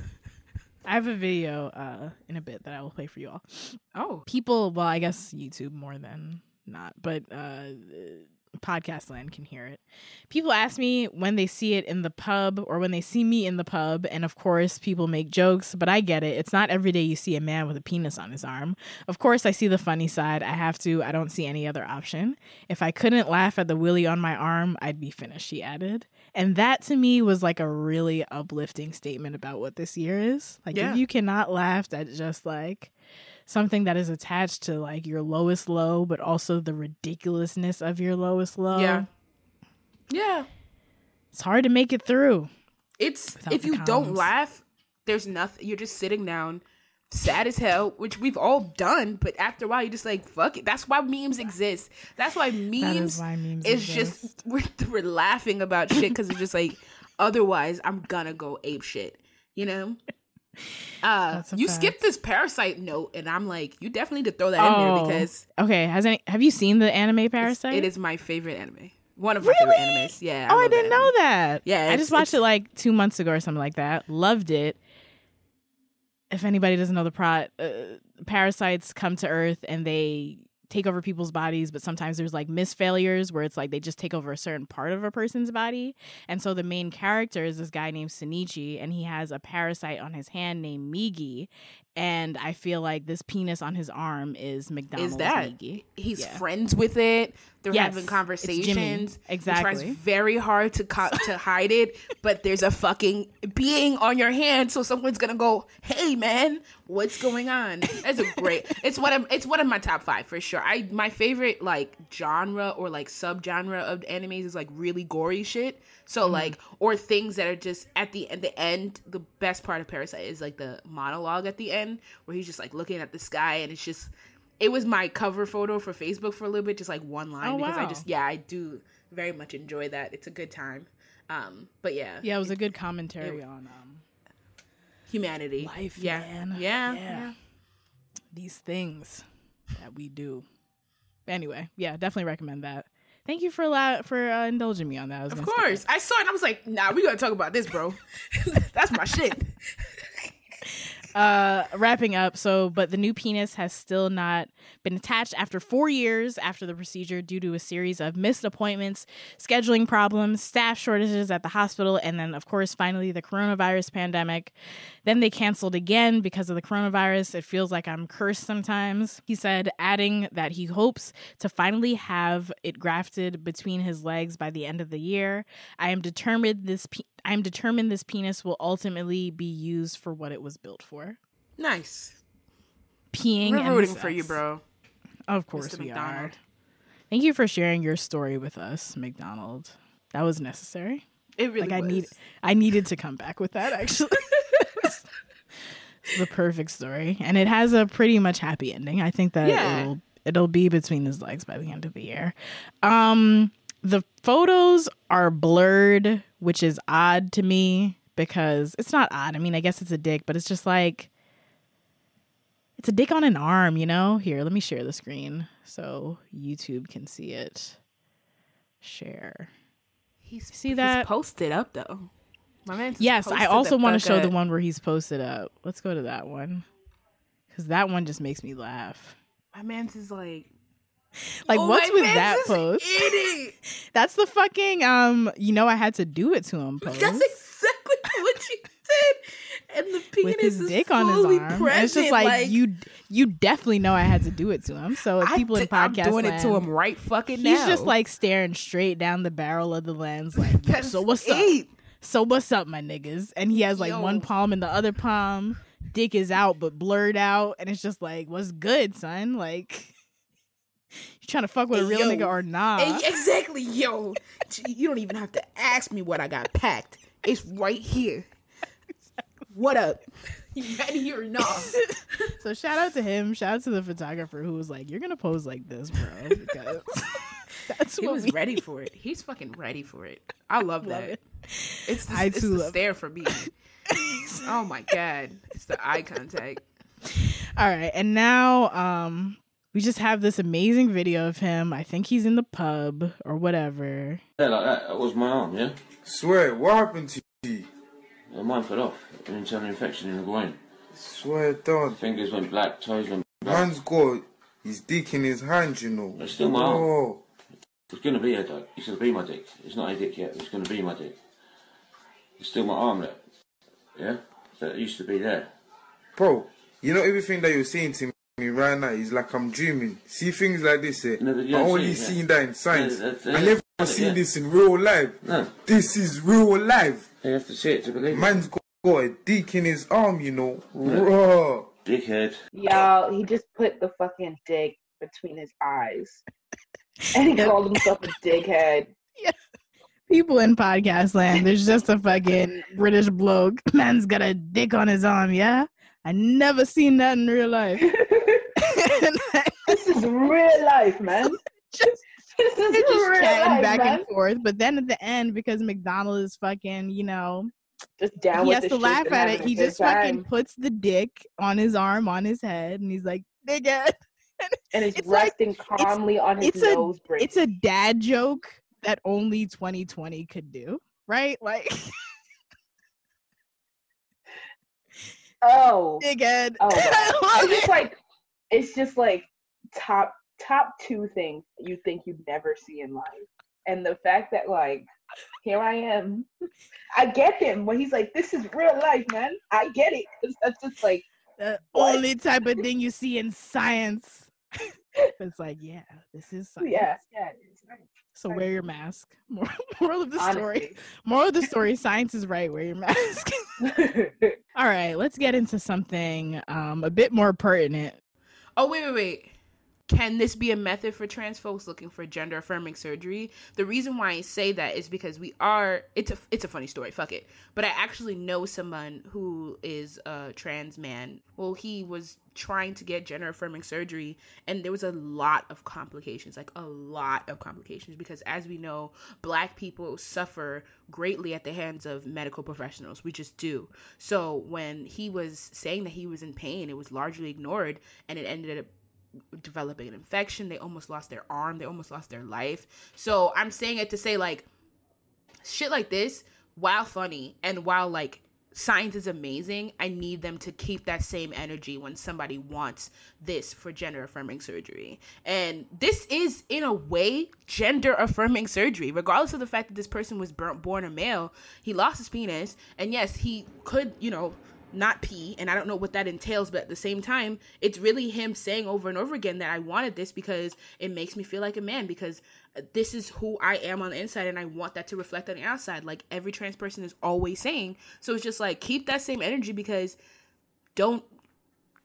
I have a video uh, in a bit that I will play for you all. Oh. People, well, I guess YouTube more than not, but uh, podcast land can hear it. People ask me when they see it in the pub or when they see me in the pub, and of course people make jokes, but I get it. It's not every day you see a man with a penis on his arm. Of course I see the funny side. I have to. I don't see any other option. If I couldn't laugh at the willy on my arm, I'd be finished, she added. And that to me was like a really uplifting statement about what this year is. Like, yeah. if you cannot laugh at just like something that is attached to like your lowest low, but also the ridiculousness of your lowest low. Yeah. Yeah. It's hard to make it through. It's, without if the you condoms. don't laugh, there's nothing. You're just sitting down, sad as hell, which we've all done. But after a while, you're just like, fuck it. That's why memes exist. That's why memes, That is why memes is exist. just, we're, we're laughing about shit because it's just like, otherwise, I'm gonna go ape shit, you know? Uh, That's a you fact. skipped this Parasite note, and I'm like, you definitely need to throw that in Oh, there because okay. Has any have you seen the anime Parasite? it is my favorite anime. One of my Really? favorite animes. Yeah. Oh, I love didn't that know anime. that. Yeah, I it's- just watched it's- it like two months ago or something like that. Loved it. If anybody doesn't know the plot, uh, parasites come to Earth and they take over people's bodies, but sometimes there's like misfailures where it's like they just take over a certain part of a person's body. And so the main character is this guy named Shinichi, and he has a parasite on his hand named Migi. And I feel like this penis on his arm is McDonald's Is that Migi. he's Yeah. friends with it? They're Yes, having it's conversations. Jimmy. He Exactly. tries very hard to co- to hide it, but there's a fucking being on your hand, so someone's gonna go, "Hey, man, what's going on?" That's a great. It's one of it's one of my top five for sure. I my favorite like genre or like subgenre of animes is like really gory shit. So Mm-hmm. like or things that are just at the at the end. The best part of Parasite is like the monologue at the end where he's just like looking at the sky and it's just. It was my cover photo for Facebook for a little bit, just like one line Oh, because I wow. just yeah I do very much enjoy that. It's a good time. Um, but yeah, Yeah, it was a good commentary on um, humanity, life, yeah, man. yeah, Yeah. yeah. these things that we do. Anyway, yeah, definitely recommend that. Thank you for allow- for uh, indulging me on that. I was Of gonna skip course, that. I saw it. and I was like, nah, we gotta talk about this, bro. That's my shit. Uh, wrapping up. So, but the new penis has still not been attached after four years after the procedure due to a series of missed appointments, scheduling problems, staff shortages at the hospital, and then, of course, finally the coronavirus pandemic. Then they canceled again because of the coronavirus. It feels like I'm cursed sometimes. He said, adding that he hopes to finally have it grafted between his legs by the end of the year. I am determined this. Pe- I am determined this penis will ultimately be used for what it was built for. Nice. Peeing We're and rooting sex. for you, bro. Of course Mister we McDonald. are. Thank you for sharing your story with us, McDonald. That was necessary. It really like I was. need I needed to come back with that actually. It's the perfect story. And it has a pretty much happy ending. I think that Yeah. it'll it'll be between his legs by the end of the year. Um the photos are blurred, which is odd to me because it's not odd. I mean, I guess it's a dick, but it's just like it's a dick on an arm, you know? Here, let me share the screen so YouTube can see it. Share. He's See that? He's posted up though. My man. just Yes, I posted also the want to fuck show up. the one where he's posted up. Let's go to that one. Because that one just makes me laugh. My man's is like. Like, oh, what's my with man's that is post? Eating. That's the fucking, um, you know, I had to do it to him post. That's exactly what you did. And the penis with his is dick on his fully arm. And present. it's just like, you you definitely know I had to do it to him. So if I people in di- I'm podcast doing it to land, him right fucking he's now. just like staring straight down the barrel of the lens like, yo, That's so what's up? it. So what's up, my niggas? And he has like Yo. one palm and the other palm. Dick is out but blurred out. And it's just like, what's good, son? Like, you trying to fuck with a Hey, real yo. nigga or nah? Hey, exactly, yo. You don't even have to ask me what I got packed. It's right here. What up? You ready or not? So shout out to him. Shout out to the photographer who was like, you're going to pose like this, bro. Because that's He what was we ready for it. He's fucking ready for it. I love, Love that. it. It's the, I it's too the love stare for me. Oh my god. It's the eye contact. All right. And now um, we just have this amazing video of him. I think he's in the pub or whatever. Yeah, like that. That was my arm, yeah? Swear, what happened to you? Well, mine fell off. An internal infection in the groin. Swear down. Fingers went black, toes went black. Man's got his dick in his hand, you know. It's still my arm. Oh, It's gonna be a dick. It's gonna be my dick. It's not a dick yet. It's gonna be my dick. It's still my armlet. Yeah? That used to be there. bro, you know everything that you're saying to me right now is like I'm dreaming. See things like this, eh? No, but you I don't only see it, seen yeah. that in science. Yeah, that's- I yeah, never that's it, seen yeah. this in real life. No. This is real life. You have to see it to believe it. Man's got, got a dick in his arm, you know. Raw. Dickhead. Y'all, he just put the fucking dick between his eyes. And he called himself a dickhead. People in podcast land, there's just a fucking British bloke. Man's got a dick on his arm, yeah? I never seen that in real life. This is real life, man. just This is they're just real chatting life, back man. and forth. But then at the end, because McDonald is fucking, you know, Just down he with has the to shit laugh and at having it. a He good just fucking time. puts the dick on his arm, on his head, and he's like, dickhead. And it's, it's like- resting calmly on his it's a- nose bridge. It's a dad joke that only twenty twenty could do, right? Like, oh. dickhead. Oh, I wow. love It's just it. like, it's just like top top two things you think you'd never see in life. And the fact that, like, here I am. I get him when he's like, this is real life, man. I get it. Because that's just like, The What? only type of thing you see in science. It's like, yeah, this is science. yeah, yeah. It's nice. So wear your mask. Moral, moral of the story. Honestly. Moral of the story, science is right. Wear your mask. All right, let's get into something um, a bit more pertinent. Oh, wait, wait, wait. Can this be a method for trans folks looking for gender affirming surgery? The reason why I say that is because we are, it's a, it's a funny story, fuck it. But I actually know someone who is a trans man. Well, he was trying to get gender affirming surgery and there was a lot of complications, like a lot of complications, because as we know, Black people suffer greatly at the hands of medical professionals. We just do. So when he was saying that he was in pain, it was largely ignored and it ended up developing an infection. They almost lost their arm. They almost lost their life. So I'm saying it to say, like, shit like this, while funny and while, like, science is amazing, I need them to keep that same energy when somebody wants this for gender affirming surgery. And this is, in a way, gender affirming surgery, regardless of the fact that this person was burnt, born a male. He lost his penis, and yes, he could, you know, not pee, and I don't know what that entails, but at the same time, it's really him saying over and over again that I wanted this because it makes me feel like a man, because this is who I am on the inside, and I want that to reflect on the outside, like every trans person is always saying. So it's just like, keep that same energy, because don't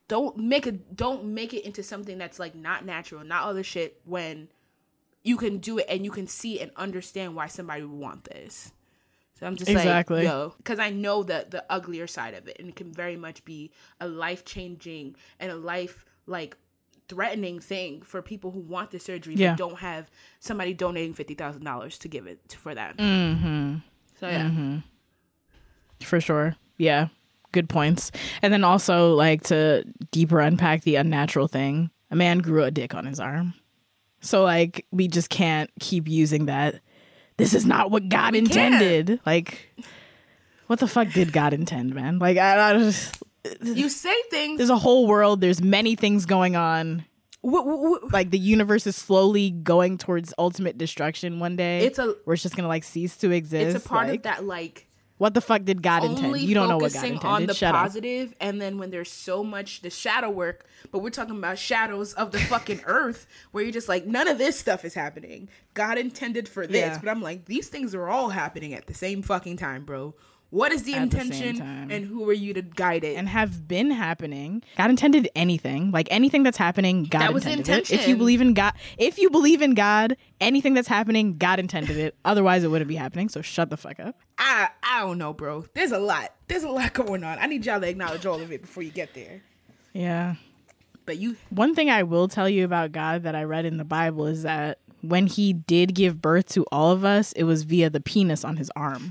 don't make it don't make it into something that's like not natural, not all the shit, when you can do it and you can see and understand why somebody would want this. So I'm just exactly. like, yo, because I know that the uglier side of it, and it can very much be a life-changing and a life, like, threatening thing for people who want the surgery yeah. but don't have somebody donating fifty thousand dollars to give it to, for that. Mm-hmm. So, yeah. Mm-hmm. For sure. Yeah. Good points. And then also, like, to deeper unpack the unnatural thing, a man grew a dick on his arm. So, like, we just can't keep using that. This is not what God we intended. Can't. Like, what the fuck did God intend, man? Like, I, I just... You say things... There's a whole world. There's many things going on. What, what, what? Like, the universe is slowly going towards ultimate destruction one day. It's a... Where it's just gonna, like, cease to exist. It's a part like, of that, like... What the fuck did God intend? You don't know what God intended. On the Shut positive, up. And then when there's so much the shadow work, but we're talking about shadows of the fucking earth, where you're just like, none of this stuff is happening. God intended for this, yeah. But I'm like, these things are all happening at the same fucking time, bro. What is the at intention, the and who are you to guide it? And have been happening. God intended anything, like anything that's happening. God that was intended intention. it. If you believe in God, if you believe in God, anything that's happening, God intended it. Otherwise, it wouldn't be happening. So shut the fuck up. I I don't know, bro. There's a lot. There's a lot going on. I need y'all to acknowledge all of it before you get there. Yeah. But you. One thing I will tell you about God that I read in the Bible is that when He did give birth to all of us, it was via the penis on His arm.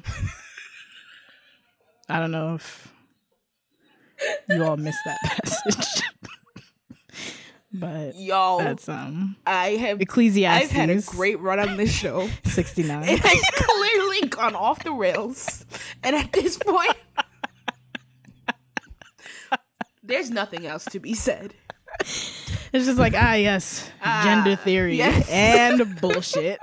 I don't know if you all missed that passage. But y'all, that's um I have Ecclesiastes. I've had a great run on this show. sixty-nine. It has clearly gone off the rails. And at this point, there's nothing else to be said. It's just like, ah, yes, ah, gender theory yes. and bullshit.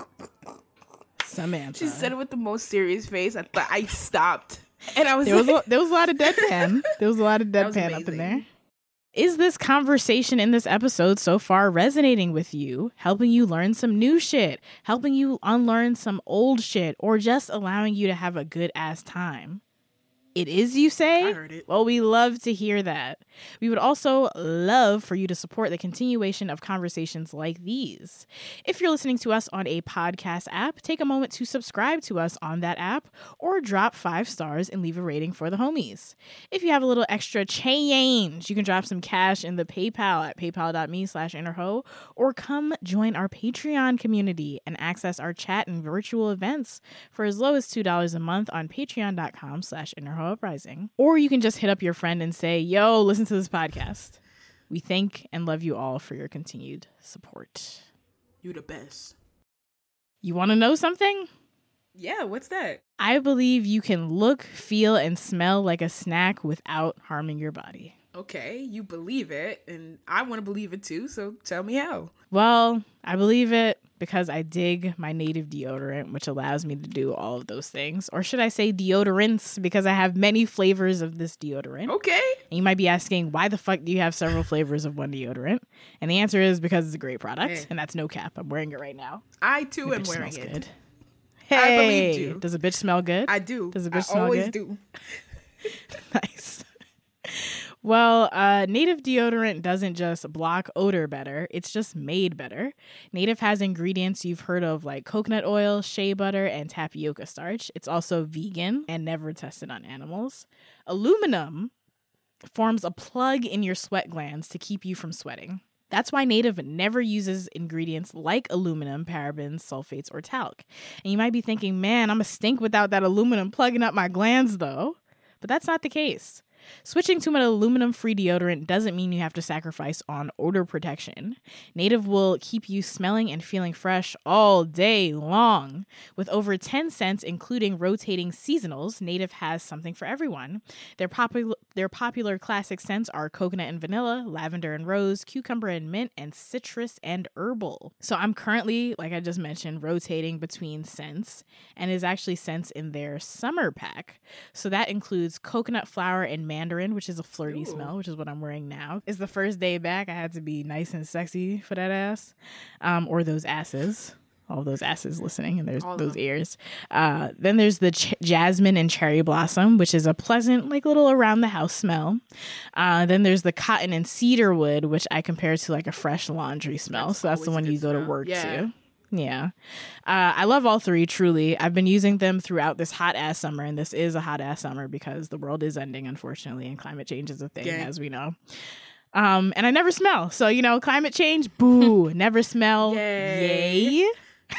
Samantha. She said it with the most serious face. I thought I stopped. And I was there like, was a, there was a lot of deadpan. There was a lot of deadpan up in there. Is this conversation in this episode so far resonating with you, helping you learn some new shit, helping you unlearn some old shit, or just allowing you to have a good ass time? It is, you say? I heard it. Well, we love to hear that. We would also love for you to support the continuation of conversations like these. If you're listening to us on a podcast app, take a moment to subscribe to us on that app or drop five stars and leave a rating for the homies. If you have a little extra change, you can drop some cash in the PayPal at paypal.me slash innerho or come join our Patreon community and access our chat and virtual events for as low as two dollars a month on patreon.com slash innerho. Uprising. Or you can just hit up your friend and say, yo, listen to this podcast. We thank and love you all for your continued support. You the best. You want to know something? Yeah, what's that? I believe you can look, feel, and smell like a snack without harming your body. Okay, you believe it, and I want to believe it too, so tell me how. Well, I believe it because I dig my native deodorant, which allows me to do all of those things. Or should I say deodorants, because I have many flavors of this deodorant. Okay. And you might be asking, why the fuck do you have several flavors of one deodorant? And the answer is because it's a great product, hey. And that's no cap. I'm wearing it right now. I too the am wearing it. Good. Hey, I believe you. Does a bitch smell good? I do. Does a bitch I smell always good? do. Nice. Well, uh, Native deodorant doesn't just block odor better. It's just made better. Native has ingredients you've heard of like coconut oil, shea butter, and tapioca starch. It's also vegan and never tested on animals. Aluminum forms a plug in your sweat glands to keep you from sweating. That's why Native never uses ingredients like aluminum, parabens, sulfates, or talc. And you might be thinking, man, I'm a stink without that aluminum plugging up my glands, though. But that's not the case. Switching to an aluminum-free deodorant doesn't mean you have to sacrifice on odor protection. Native will keep you smelling and feeling fresh all day long. With over ten scents, including rotating seasonals, Native has something for everyone. Their popular their popular classic scents are coconut and vanilla, lavender and rose, cucumber and mint, and citrus and herbal. So I'm currently, like I just mentioned, rotating between scents, and is actually scents in their summer pack. So that includes coconut flower and mandarin, which is a flirty Ooh. smell, which is what I'm wearing now. It's the first day back. I had to be nice and sexy for that ass, um, or those asses. all those asses listening and there's All of those them. ears. Uh, then there's the ch- jasmine and cherry blossom, which is a pleasant, like little around the house smell. Uh, then there's the cotton and cedar wood, which I compare to like a fresh laundry smell. That's so that's the always a one good you go to smell. work Yeah. to. Yeah. Uh, I love all three, truly. I've been using them throughout this hot ass summer, and this is a hot ass summer because the world is ending, unfortunately, and climate change is a thing, Gang. as we know. Um, and I never smell. So, you know, climate change, boo, never smell. Yay. Yay.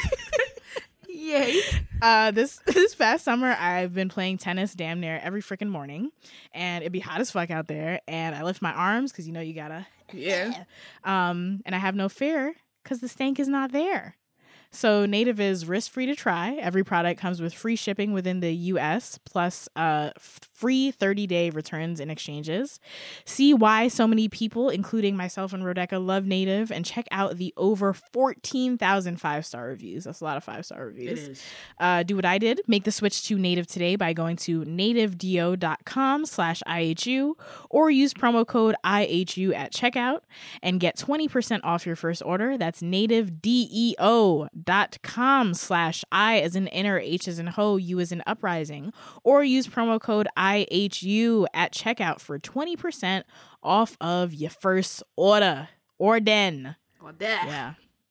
Yay. Uh, this this past summer, I've been playing tennis damn near every freaking morning, and it'd be hot as fuck out there. And I lift my arms because, you know, you gotta. Yeah. Um, and I have no fear because the stank is not there. So Native is risk-free to try. Every product comes with free shipping within the U S plus uh, f- free thirty-day returns and exchanges. See why so many people, including myself and Rodeka, love Native, and check out the over fourteen thousand five-star reviews. That's a lot of five-star reviews. It is. Uh, do what I did. Make the switch to Native today by going to nativedo.com slash IHU or use promo code I H U at checkout and get twenty percent off your first order. That's nativedeo dot com slash I as in inner, H as in ho, U as in uprising, or use promo code I H U at checkout for twenty percent off of your first order. Orden. Or that. Yeah.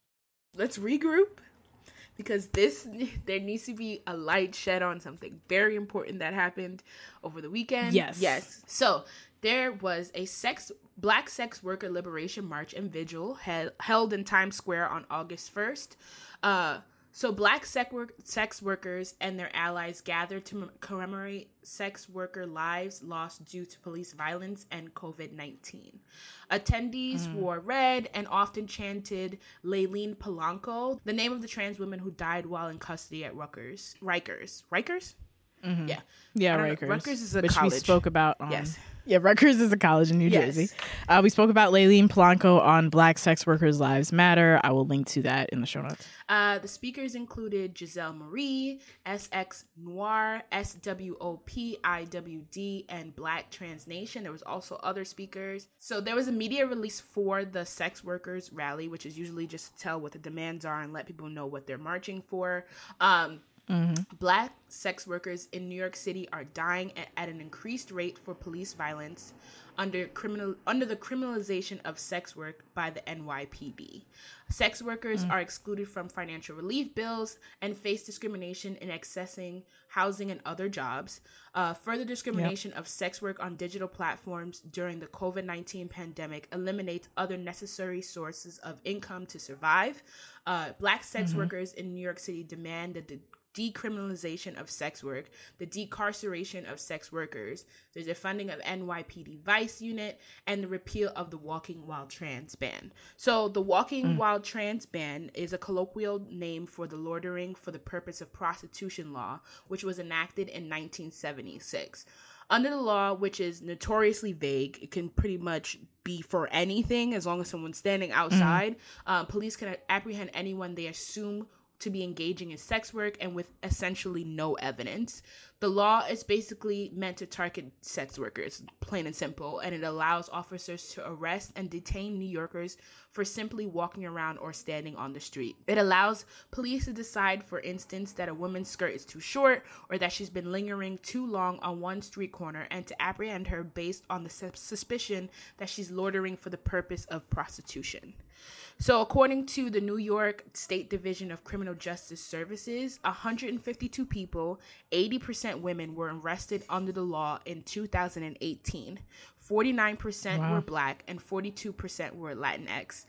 Let's regroup because this there needs to be a light shed on something very important that happened over the weekend. Yes. Yes. So there was a sex Black Sex Worker Liberation March and Vigil held, held in Times Square on August first. Uh, so Black sex, work, sex workers and their allies gathered to m- commemorate sex worker lives lost due to police violence and covid nineteen. Attendees Mm. wore red and often chanted Layleen Polanco, the name of the trans woman who died while in custody at Rutgers. Rikers. Rikers? Mm-hmm. Yeah. Yeah, I don't know. Rutgers. Rutgers is a which college. we spoke about on. Yes. Yeah, Rutgers is a college in New Yes. Jersey. Uh, we spoke about Layleen Polanco on Black Sex Workers Lives Matter. I will link to that in the show notes. Uh, the speakers included Giselle Marie, S X Noir, S W O P I W D, and Black Trans Nation. There was also other speakers. So there was a media release for the sex workers rally, which is usually just to tell what the demands are and let people know what they're marching for. Um, Mm-hmm. Black sex workers in New York City are dying at, at an increased rate for police violence under criminal under the criminalization of sex work by the N Y P D. Sex workers Mm. are excluded from financial relief bills and face discrimination in accessing housing and other jobs. Uh, further discrimination of sex work on digital platforms during the covid nineteen pandemic eliminates other necessary sources of income to survive. Uh, Black sex Mm-hmm. workers in New York City demand that the decriminalization of sex work, the decarceration of sex workers, the defunding of N Y P D Vice Unit, and the repeal of the Walking While Trans ban. So the Walking Mm. While Trans ban is a colloquial name for the loitering for the purpose of prostitution law, which was enacted in nineteen seventy-six. Under the law, which is notoriously vague, it can pretty much be for anything as long as someone's standing outside. Uh, police can apprehend anyone they assume to be engaging in sex work and with essentially no evidence. The law is basically meant to target sex workers, plain and simple, and it allows officers to arrest and detain New Yorkers for simply walking around or standing on the street. It allows police to decide, for instance, that a woman's skirt is too short or that she's been lingering too long on one street corner and to apprehend her based on the su- suspicion that she's loitering for the purpose of prostitution. So according to the New York State Division of Criminal Justice Services, one hundred fifty-two people, eighty percent women, were arrested under the law in two thousand eighteen. forty-nine percent Wow. were Black and forty-two percent were Latinx.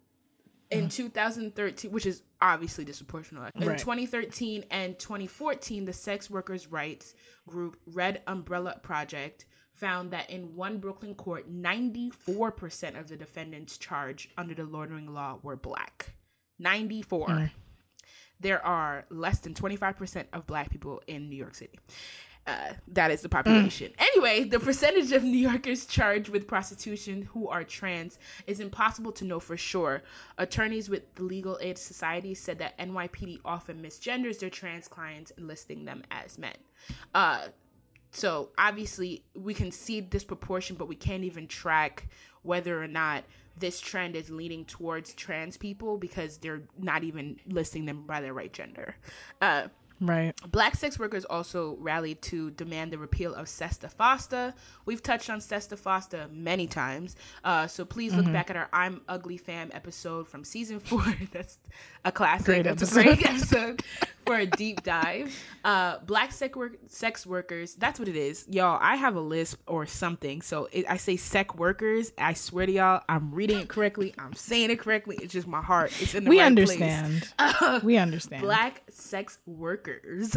In two thousand thirteen, which is obviously disproportionate. In Right. twenty thirteen and twenty fourteen, the sex workers' rights group Red Umbrella Project found that in one Brooklyn court, ninety-four percent of the defendants charged under the loitering law were Black. ninety-four. Mm. There are less than twenty-five percent of Black people in New York City. Uh, that is the population. Mm. Anyway, the percentage of New Yorkers charged with prostitution who are trans is impossible to know for sure. Attorneys with the Legal Aid Society said that N Y P D often misgenders their trans clients, listing them as men. Uh, So obviously we can see disproportion, but we can't even track whether or not this trend is leaning towards trans people because they're not even listing them by their right gender. Uh, Right. Black sex workers also rallied to demand the repeal of SESTA FOSTA. We've touched on SESTA FOSTA many times, uh, so please look mm-hmm. back at our I'm Ugly Fam episode from season four. That's a classic. Great That's episode. a great episode for a deep dive. Uh, black sex, work- sex workers, that's what it is. Y'all, I have a lisp or something, so it, I say sex workers. I swear to y'all, I'm reading it correctly. I'm saying it correctly. It's just my heart. It's in the we right understand. place. Uh, we understand. Black sex workers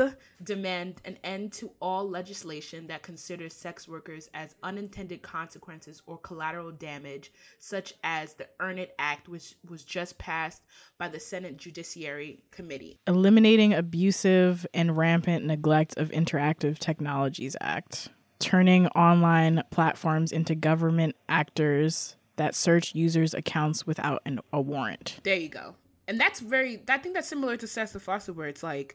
demand an end to all legislation that considers sex workers as unintended consequences or collateral damage, such as the Earn It Act, which was just passed by the Senate Judiciary Committee. Eliminating Abusive and Rampant Neglect of Interactive Technologies Act. Turning online platforms into government actors that search users' accounts without an, a warrant. There you go. And that's very, I think that's similar to SESTA FOSTA, where it's like,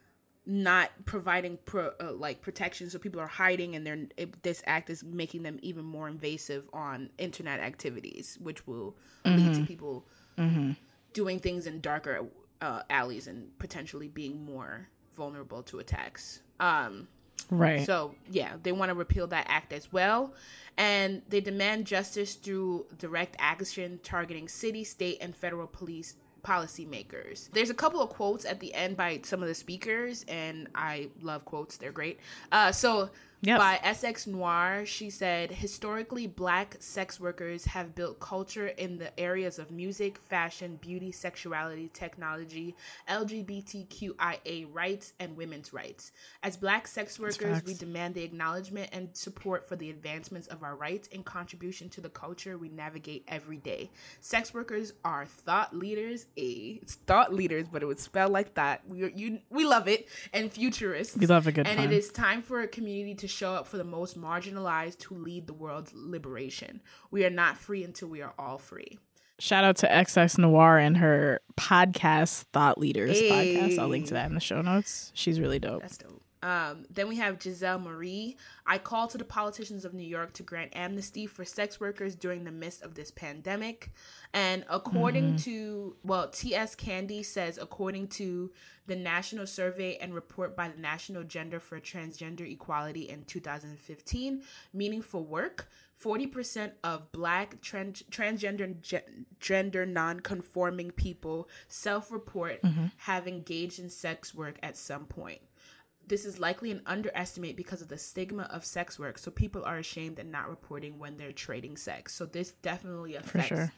not providing pro, uh, like protection, so people are hiding, and they're it, this act is making them even more invasive on internet activities, which will mm-hmm. lead to people mm-hmm. doing things in darker uh, alleys and potentially being more vulnerable to attacks. Um, right. So yeah, they want to repeal that act as well, and they demand justice through direct action targeting city, state, and federal police policymakers. There's a couple of quotes at the end by some of the speakers, and I love quotes. They're great. Uh, so Yep. By S X Noir, she said, historically, Black sex workers have built culture in the areas of music, fashion, beauty, sexuality, technology, L G B T Q I A rights, and women's rights. As Black sex workers, we demand the acknowledgement and support for the advancements of our rights and contribution to the culture we navigate every day. Sex workers are thought leaders. A, it's thought leaders, but it would spell like that. We you we love it. And futurists. We love a good And time. it is time for a community to show up for the most marginalized to lead the world's liberation. We are not free until we are all free. Shout out to X X Noir and her podcast, Thought Leaders Hey. podcast. I'll link to that in the show notes. She's really dope. That's dope. Um, then we have Giselle Marie. I call to the politicians of New York to grant amnesty for sex workers during the midst of this pandemic. And according mm-hmm. to, well, T S Candy says, according to the National Survey and report by the National Center for Transgender Equality in two thousand fifteen, Meaningful Work, forty percent of Black trans- transgender ge- gender non-conforming people self-report mm-hmm. have engaged in sex work at some point. This is likely an underestimate because of the stigma of sex work, so people are ashamed and not reporting when they're trading sex. So this definitely affects sure.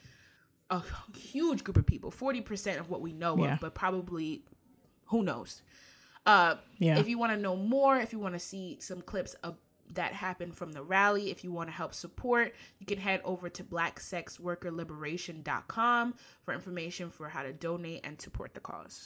a huge group of people, forty percent of what we know yeah. of, but probably, who knows? Uh, yeah. If you want to know more, if you want to see some clips of that happened from the rally, if you want to help support, you can head over to black sex worker liberation dot com for information for how to donate and support the cause.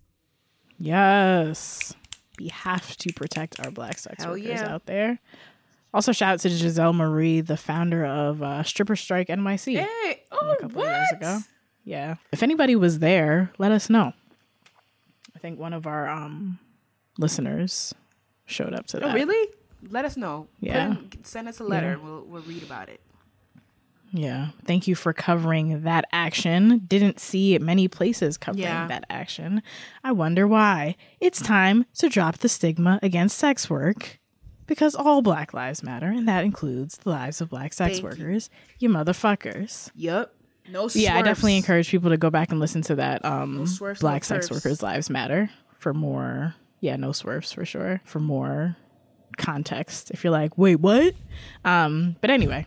Yes. We have to protect our Black sex Hell workers yeah. out there. Also, shout out to Giselle Marie, the founder of uh, Stripper Strike N Y C. Hey, oh, a couple what? of years ago. Yeah. If anybody was there, let us know. I think one of our um, listeners showed up to that. Oh, really? Let us know. Yeah. In, send us a letter Yeah. and we'll, we'll read about it. Yeah. Thank you for covering that action. Didn't see many places covering Yeah. that action. I wonder why. It's time to drop the stigma against sex work because all Black lives matter, and that includes the lives of Black sex Thank workers. You. you motherfuckers. Yep. No swerves. Yeah, I definitely encourage people to go back and listen to that um, No swerves, Black no sex curves. workers lives matter for more. Yeah, no swerves for sure. For more context. If you're like, wait, what? Um, but anyway.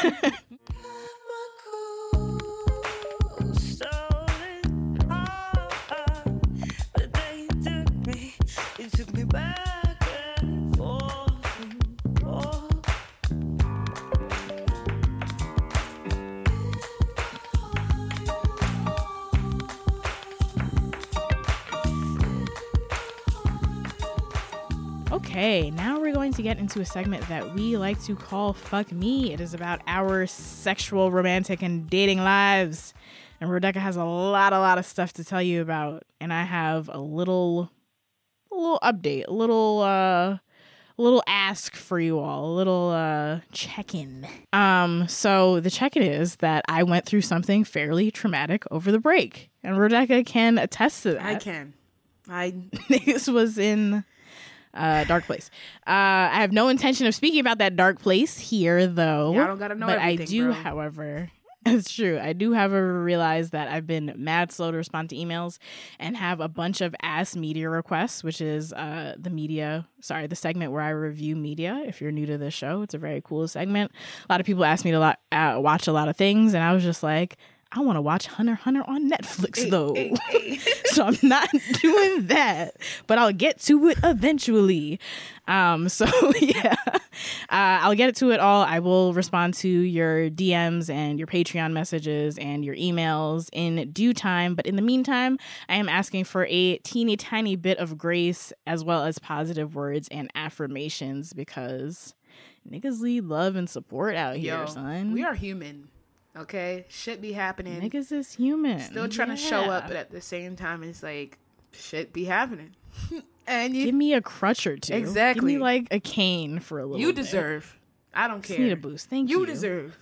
Okay, now we're going to get into a segment that we like to call Fuck Me. It is about our sexual, romantic, and dating lives. And Rebecca has a lot, a lot of stuff to tell you about. And I have a little, a little update, a little, uh, a little ask for you all, a little uh, check-in. Um, so the check-in is that I went through something fairly traumatic over the break, and Rebecca can attest to that. I can. I This was in uh, dark place. Uh, I have no intention of speaking about that dark place here, though. Yeah, I don't gotta know but I everything, do, bro. however. It's true. I do, however, realize that I've been mad slow to respond to emails and have a bunch of Ask Media requests, which is uh, the media, sorry, the segment where I review media. If you're new to this show, it's a very cool segment. A lot of people ask me to lot, uh, watch a lot of things, and I was just like, I want to watch Hunter x Hunter on Netflix, Hey, though. hey, hey. So I'm not doing that, but I'll get to it eventually. Um, so yeah, uh, I'll get to it all. I will respond to your D Ms and your Patreon messages and your emails in due time. But in the meantime, I am asking for a teeny tiny bit of grace as well as positive words and affirmations because niggas need love and support out here, Yo, son. we are human. Okay, shit be happening. Niggas is human. Still trying Yeah. to show up, but at the same time, it's like shit be happening. And you, Give me a crutch or two. Exactly. Give me like a cane for a little you bit. deserve. I don't Just care. need a boost. Thank you. You deserve.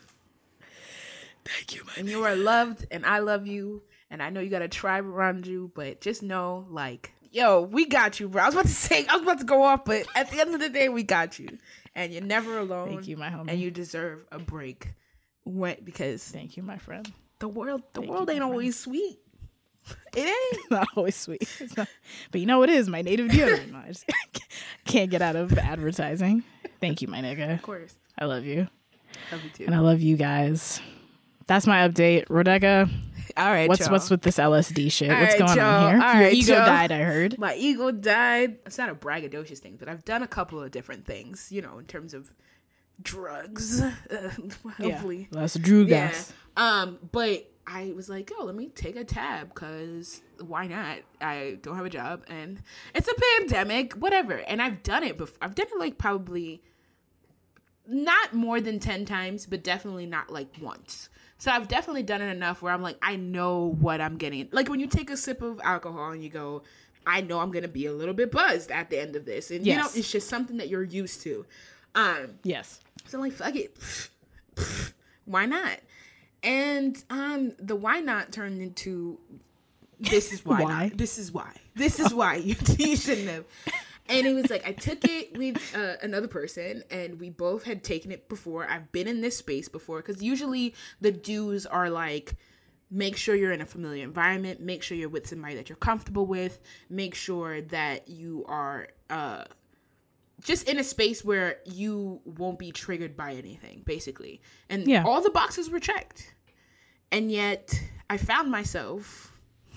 Thank you, my And you are loved, and I love you, and I know you got a tribe around you, but just know, like, yo, we got you, bro. I was about to say, I was about to go off, but at the end of the day, we got you, and you're never alone. Thank you, my homie. And you deserve a break, when, because Thank you, my friend. the world, the Thank world you, ain't my always sweet. It ain't. It's not always sweet. It's not, but you know it is my native deodorant. No, I just can't get out of advertising. Thank you, my nigga. Of course, I love you, love you too. and I love you guys. That's my update, Rebecca. All right, What's y'all. what's with this L S D shit? All What's right, going y'all. on here? All Your right, ego y'all. died, I heard. My ego died. It's not a braggadocious thing, but I've done a couple of different things, you know, in terms of drugs. Uh, hopefully. Yeah, that's Drew Yeah. gas. Um, but I was like, yo, let me take a tab because why not? I don't have a job and it's a pandemic, whatever. And I've done it before. I've done it like probably not more than ten times, but definitely not like once. So I've definitely done it enough where I'm like, I know what I'm getting. Like when you take a sip of alcohol and you go, I know I'm going to be a little bit buzzed at the end of this. And, you know, Yes. it's just something that you're used to. Um, Yes. so I'm like, fuck it. Why not? And um, the why not turned into this is why, Why? not. This is why. This is why you, you shouldn't have. And it was like, I took it with uh, another person and we both had taken it before. I've been in this space before because usually the do's are like, make sure you're in a familiar environment, make sure you're with somebody that you're comfortable with, make sure that you are uh, just in a space where you won't be triggered by anything, basically. And Yeah. all the boxes were checked. And yet I found myself...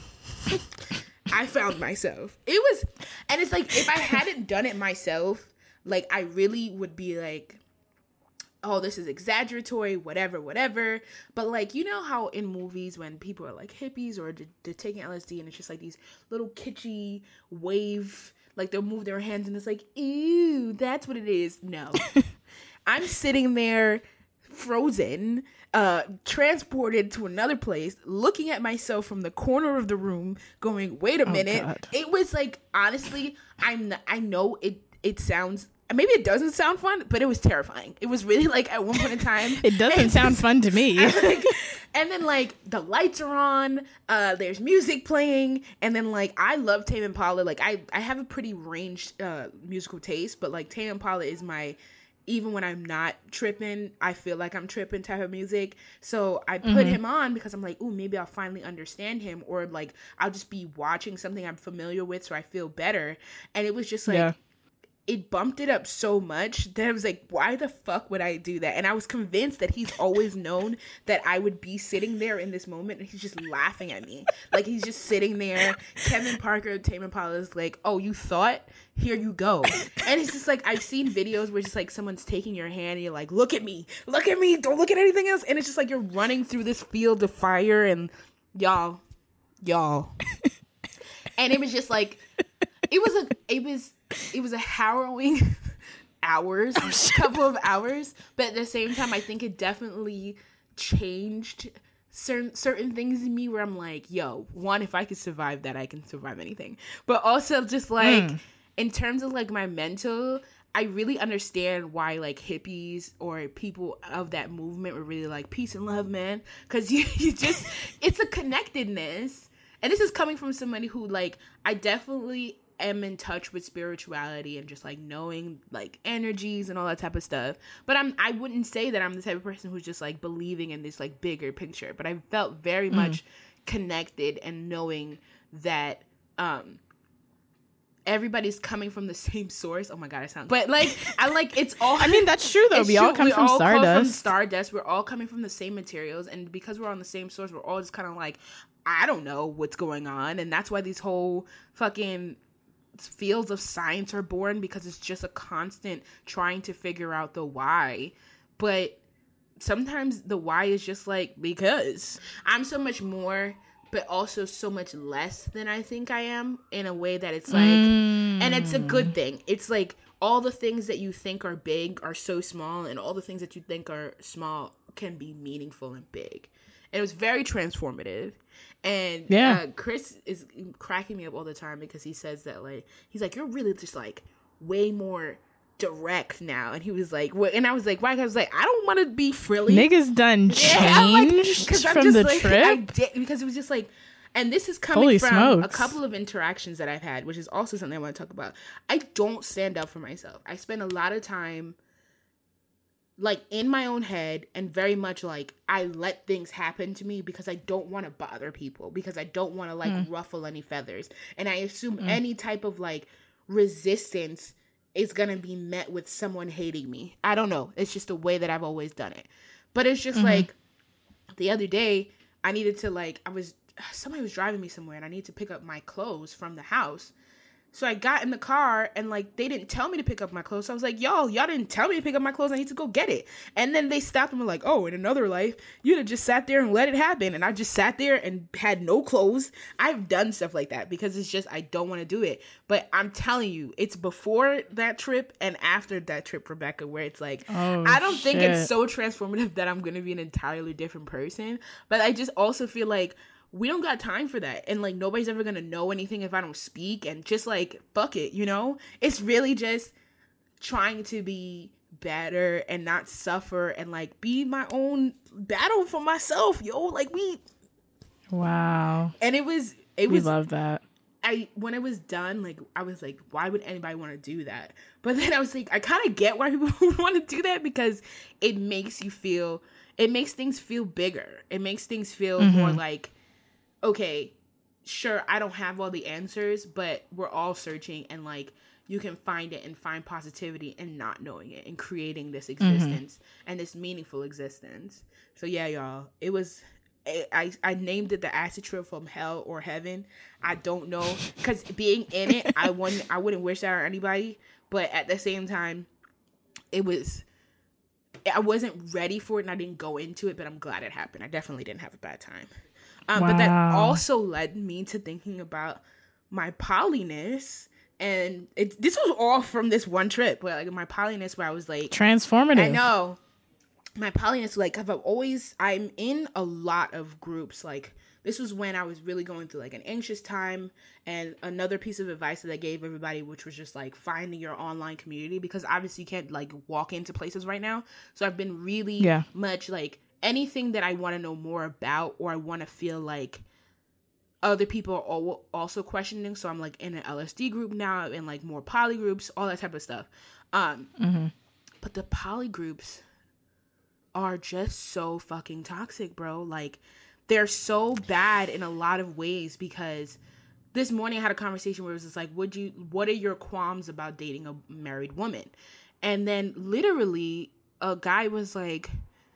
I found myself. It was, and it's like, if I hadn't done it myself, like, I really would be like, oh, this is exaggeratory, whatever, whatever. But, like, you know how in movies when people are, like, hippies or they're, they're taking L S D and it's just, like, these little kitschy wave, like, they'll move their hands and it's like, ew, that's what it is. No. I'm sitting there frozen, uh, transported to another place, looking at myself from the corner of the room, going, "Wait a minute!" God. It was like, honestly, I'm. Not, I know it. It sounds. Maybe it doesn't sound fun, but it was terrifying. It was really like at one point in time. It doesn't sound fun to me. like, and then like the lights are on, uh, there's music playing, and then like I love Tame Impala. Like I, I have a pretty ranged uh, musical taste, but like Tame Impala is my. Even when I'm not tripping, I feel like I'm tripping type of music. So I put Mm-hmm. him on because I'm like, ooh, maybe I'll finally understand him. Or like, I'll just be watching something I'm familiar with so I feel better. And it was just like, Yeah. it bumped it up so much that I was like, why the fuck would I do that? And I was convinced that he's always known that I would be sitting there in this moment and he's just laughing at me. Like he's just sitting there. Kevin Parker, Tame Impala is like, oh, you thought? Here you go. And it's just like, I've seen videos where it's just like someone's taking your hand and you're like, look at me, look at me, don't look at anything else. And it's just like you're running through this field of fire and y'all, y'all. And it was just like, it was a, it was, it was a harrowing hours, couple of hours. But at the same time, I think it definitely changed certain certain things in me where I'm like, yo, one, if I could survive that, I can survive anything. But also just like, Mm. in terms of like my mental, I really understand why like hippies or people of that movement were really like peace and love, man. Because you, you just, it's a connectedness. And this is coming from somebody who like, I definitely am in touch with spirituality and just like knowing like energies and all that type of stuff. But I'm, I wouldn't say that I'm the type of person who's just like believing in this like bigger picture. But I felt very mm. much connected and knowing that, um, everybody's coming from the same source. Oh my god, I sound. But like, I like it's all. I mean, that's true though. We true. all come we from all Stardust. Come from Stardust. We're all coming from the same materials, and because we're on the same source, we're all just kind of like, I don't know what's going on, and that's why these whole fucking fields of science are born, because it's just a constant trying to figure out the why. But sometimes the why is just like, because I'm so much more, but also so much less than I think I am, in a way that it's like, mm. and it's a good thing. It's like all the things that you think are big are so small, and all the things that you think are small can be meaningful and big. And it was very transformative. And yeah. uh, Chris is cracking me up all the time because he says that, like, he's like, you're really just like way more direct now. And he was like, what? And I was like, why? I was like, I don't want to be frilly. Niggas done changed yeah, like, from the like, trip. I did, because it was just like, and this is coming Holy from smokes. a couple of interactions that I've had, which is also something I want to talk about. I don't stand up for myself. I spend a lot of time like in my own head, and very much like I let things happen to me because I don't want to bother people, because I don't want to like mm. ruffle any feathers. And I assume mm. any type of like resistance is going to be met with someone hating me. I don't know. It's just the way that I've always done it. But it's just mm-hmm. like the other day I needed to like, I was, somebody was driving me somewhere and I needed to pick up my clothes from the house. So I got in the car and like, they didn't tell me to pick up my clothes. So I was like, y'all, y'all didn't tell me to pick up my clothes. I need to go get it. And then they stopped and were like, oh, in another life, you'd have just sat there and let it happen. And I just sat there and had no clothes. I've done stuff like that because it's just, I don't want to do it. But I'm telling you, it's before that trip and after that trip, Rebecca, where it's like, oh, I don't shit. think it's so transformative that I'm going to be an entirely different person. But I just also feel like, we don't got time for that. And like, nobody's ever gonna know anything if I don't speak, and just like, fuck it, you know? It's really just trying to be better and not suffer and like be my own battle for myself, yo. Like we Wow. And it was it was We love that. I when it was done, like I was like, why would anybody want to do that? But then I was like, I kind of get why people want to do that, because it makes you feel it makes things feel bigger. It makes things feel mm-hmm. more like, okay, sure, I don't have all the answers, but we're all searching, and like you can find it and find positivity in not knowing it and creating this existence mm-hmm. and this meaningful existence. So yeah, y'all, it was, I, I named it the acid trip from hell or heaven. I don't know, because being in it, I wouldn't, I wouldn't wish that on anybody, but at the same time, it was, I wasn't ready for it and I didn't go into it, but I'm glad it happened. I definitely didn't have a bad time. Um, wow. But that also led me to thinking about my polyness, and it, this was all from this one trip. But like my polyness, where I was like transformative. I know my polyness, like I've always, I'm in a lot of groups. Like this was when I was really going through like an anxious time, and another piece of advice that I gave everybody, which was just like finding your online community, because obviously you can't like walk into places right now. So I've been really yeah. much like, anything that I want to know more about, or I want to feel like other people are also questioning. So I'm like in an L S D group now, and like more poly groups, all that type of stuff. Um, mm-hmm. But the poly groups are just so fucking toxic, bro. Like they're so bad in a lot of ways, because this morning I had a conversation where it was just like, would you, what are your qualms about dating a married woman? And then literally a guy was like,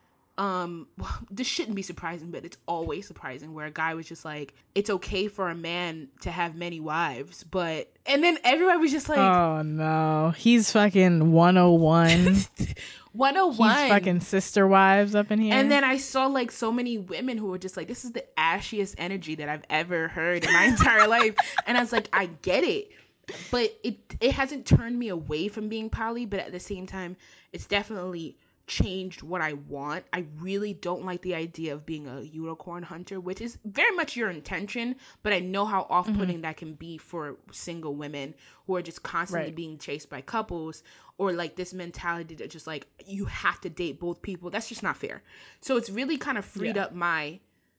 um this shouldn't be surprising, but it's always surprising, where a guy was just like, it's okay for a man to have many wives, but, and then everybody was just like, oh no, he's fucking one oh one one oh one He's fucking sister wives up in here. And then I saw like so many women who were just like, this is the ashiest energy that I've ever heard in my entire life. And I was like, I get it, but it it hasn't turned me away from being poly, but at the same time, it's definitely changed what I want. I really don't like the idea of being a unicorn hunter, which is very much your intention, but I know how off-putting mm-hmm. that can be for single women who are just constantly right. being chased by couples, or like this mentality that just like you have to date both people. That's just not fair. So it's really kind of freed yeah. up my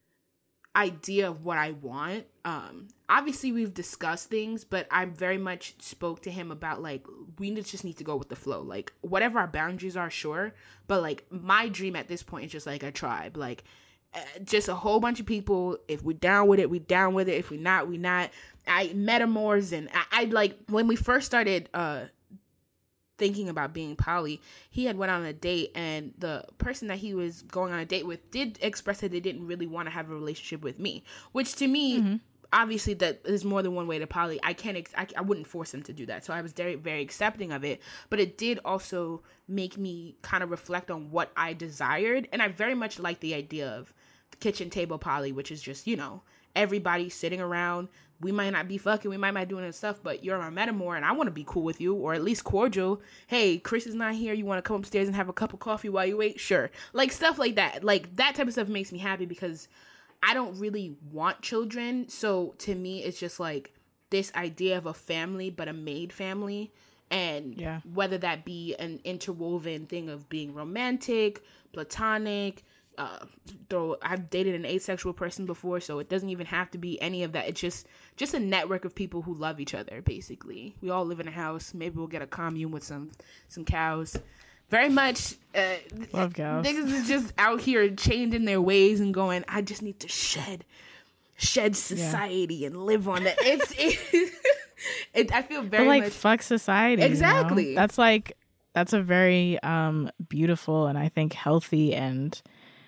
idea of what I want. Um, obviously we've discussed things, but I very much spoke to him about like, we just need to go with the flow. Like whatever our boundaries are, sure. But like my dream at this point is just like a tribe, like uh, just a whole bunch of people. If we're down with it, we down with it. If we're not, we not. I metamors and I, I like when we first started, uh, thinking about being poly, he had went on a date and the person that he was going on a date with did express that they didn't really want to have a relationship with me, which to me, mm-hmm. obviously that there's more than one way to poly. I can't, ex- I, I wouldn't force him to do that. So I was very, very accepting of it, but it did also make me kind of reflect on what I desired. And I very much like the idea of the kitchen table poly, which is just, you know, everybody sitting around. We might not be fucking, we might not be doing this stuff, but you're my metamor and I want to be cool with you, or at least cordial. Hey, Chris is not here. You want to come upstairs and have a cup of coffee while you wait? Sure. Like stuff like that. Like that type of stuff makes me happy because I don't really want children. So to me, it's just like this idea of a family, but a made family. And yeah. whether that be an interwoven thing of being romantic, platonic, Uh, though I've dated an asexual person before, so it doesn't even have to be any of that. It's just just a network of people who love each other. Basically, we all live in a house. Maybe we'll get a commune with some some cows. Very much, uh, love cows. Niggas is just out here changing their ways and going, I just need to shed, shed society yeah. and live on that. It's it, it. I feel very but like much fuck society. Exactly. You know? That's like that's a very um beautiful and I think healthy and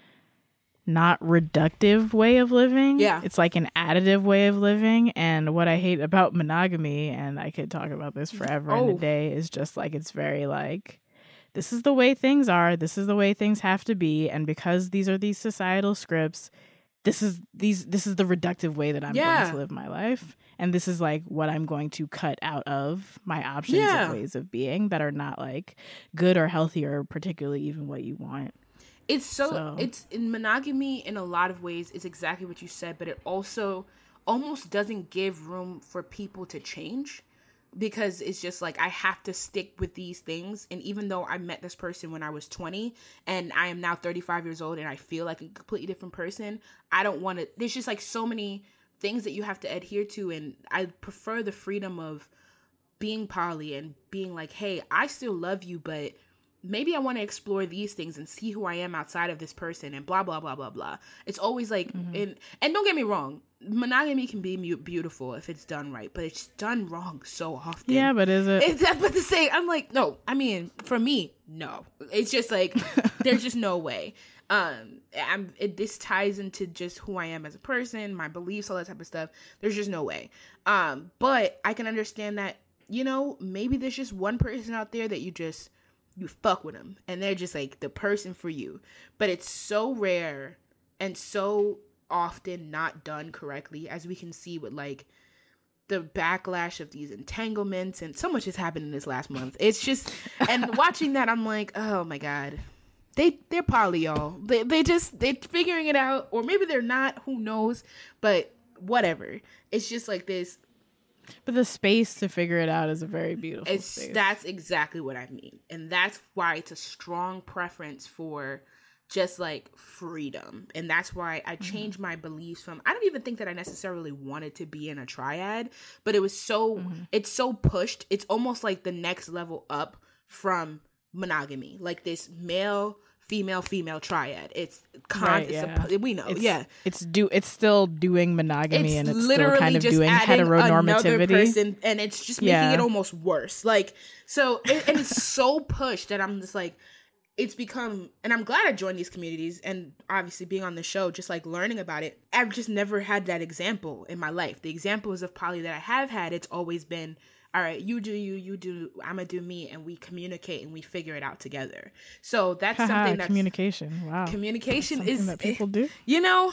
not reductive way of living. Yeah. It's like an additive way of living. And what I hate about monogamy, and I could talk about this forever oh. and a day, is just like, it's very like, this is the way things are. This is the way things have to be. And because these are these societal scripts, this is these this is the reductive way that I'm yeah. going to live my life. And this is like what I'm going to cut out of my options yeah. of ways of being that are not like good or healthy or particularly even what you want. It's so, so, it's in monogamy in a lot of ways is exactly what you said, but it also almost doesn't give room for people to change because it's just like, I have to stick with these things. And even though I met this person when I was twenty and I am now thirty-five years old and I feel like a completely different person, I don't want to, there's just like so many things that you have to adhere to. And I prefer the freedom of being poly and being like, hey, I still love you, but maybe I want to explore these things and see who I am outside of this person and blah, blah, blah, blah, blah. It's always like, mm-hmm. and, and don't get me wrong, monogamy can be beautiful if it's done right, but it's done wrong so often. Yeah, but is it? It's, but to say, I'm like, no, I mean, for me, no. It's just like, there's just no way. Um, I'm, it, this ties into just who I am as a person, my beliefs, all that type of stuff. There's just no way. Um, but I can understand that, you know, maybe there's just one person out there that you just, you fuck with them and they're just like the person for you, but it's so rare and so often not done correctly, as we can see with like the backlash of these entanglements, and so much has happened in this last month. It's just, and watching that, I'm like, oh my God, they, they're poly, y'all. They, they just, they're figuring it out, or maybe they're not, who knows, but whatever. It's just like this. But the space to figure it out is a very beautiful it's, space. That's exactly what I mean. And that's why it's a strong preference for just like freedom. And that's why I changed mm-hmm. my beliefs from, I don't even think that I necessarily wanted to be in a triad, but it was so, mm-hmm. it's so pushed. It's almost like the next level up from monogamy, like this male, female, female triad. It's con- right, it's yeah. a, we know, it's, yeah. It's do it's still doing monogamy, it's and it's literally still kind of just doing heteronormativity. Person, and it's just making yeah. it almost worse. Like so, it, and it's so pushed that I'm just like, it's become. And I'm glad I joined these communities, and obviously being on the show, just like learning about it. I've just never had that example in my life. The examples of poly that I have had, it's always been, all right, you do you, you do, I'm gonna do me, and we communicate and we figure it out together. So that's something that's communication. Wow, communication that's is that people do. You know,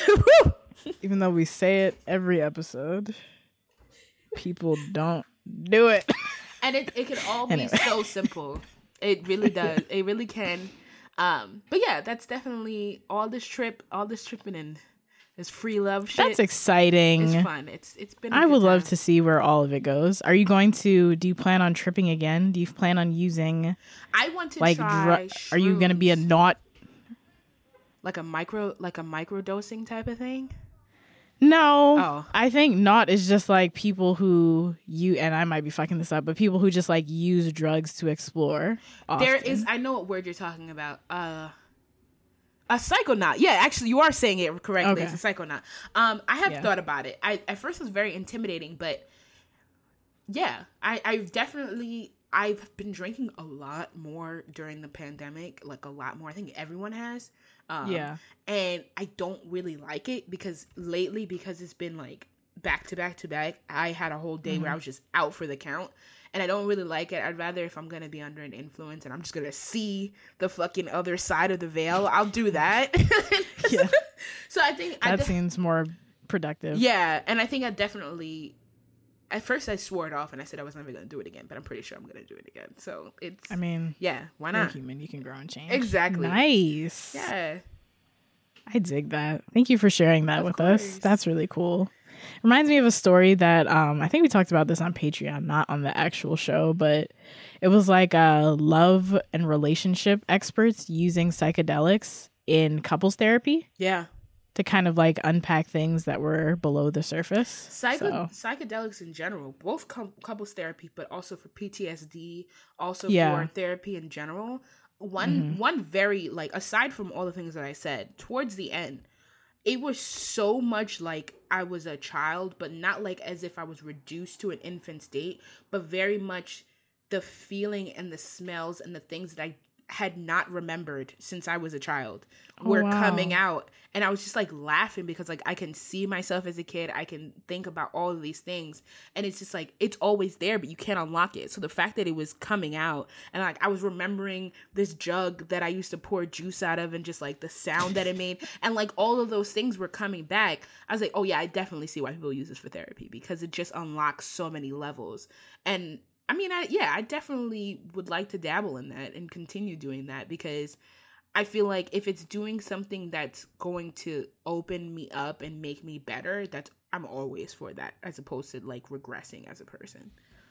even though we say it every episode, people don't do it. And it it can all be anyway. so simple. It really does. It really can. Um, but yeah, that's definitely all this trip, all this tripping and This free love shit. That's exciting. It's fun. It's it's been. a I good would love time. to see where all of it goes. Are you going to? Do you plan on tripping again? Do you plan on using I want to like? try. Dr- are you going to be a shrooms. not? like a micro like a micro dosing type of thing? No, Oh. I think not is just like people who you and I might be fucking this up, but people who just like use drugs to explore. There often. is. I know what word you're talking about. Uh. A psychonaut. Yeah, actually, you are saying it correctly. Okay. It's a psychonaut. Um, I have Yeah. thought about it. I at first it was very intimidating, but yeah, I I've definitely I've been drinking a lot more during the pandemic, like a lot more. I think everyone has. Um, Yeah. and I don't really like it because lately, because it's been like back to back to back, I had a whole day where I was just out for the count. And I don't really like it. I'd rather, if I'm going to be under an influence and I'm just going to see the fucking other side of the veil, I'll do that. Yeah. So I think... I That de- seems more productive. yeah, and I think I definitely... At first I swore it off and I said I was never going to do it again, but I'm pretty sure I'm going to do it again. So it's... I mean, yeah, why you're not? human. You can grow and change. Exactly. Nice. Yeah. I dig that. Thank you for sharing that Of with course. us. That's really cool. Reminds me of a story that um, I think we talked about this on Patreon, not on the actual show, but it was like uh, love and relationship experts using psychedelics in couples therapy Yeah. to kind of like unpack things that were below the surface. Psycho- So, Psychedelics in general, both com- couples therapy, but also for P T S D, also Yeah. for therapy in general. One, one very like aside from all the things that I said towards the end, it was so much like I was a child, but not like as if I was reduced to an infant state, but very much the feeling and the smells and the things that I had not remembered since I was a child were wow. coming out. And I was just like laughing because like I can see myself as a kid. I can think about all of these things. And it's just like, it's always there, but you can't unlock it. So the fact that it was coming out and like I was remembering this jug that I used to pour juice out of and just like the sound that it made and like all of those things were coming back. I was like, oh yeah, I definitely see why people use this for therapy because it just unlocks so many levels. And I mean, I, yeah, I definitely would like to dabble in that and continue doing that because I feel like if it's doing something that's going to open me up and make me better, that's I'm always for that as opposed to like regressing as a person.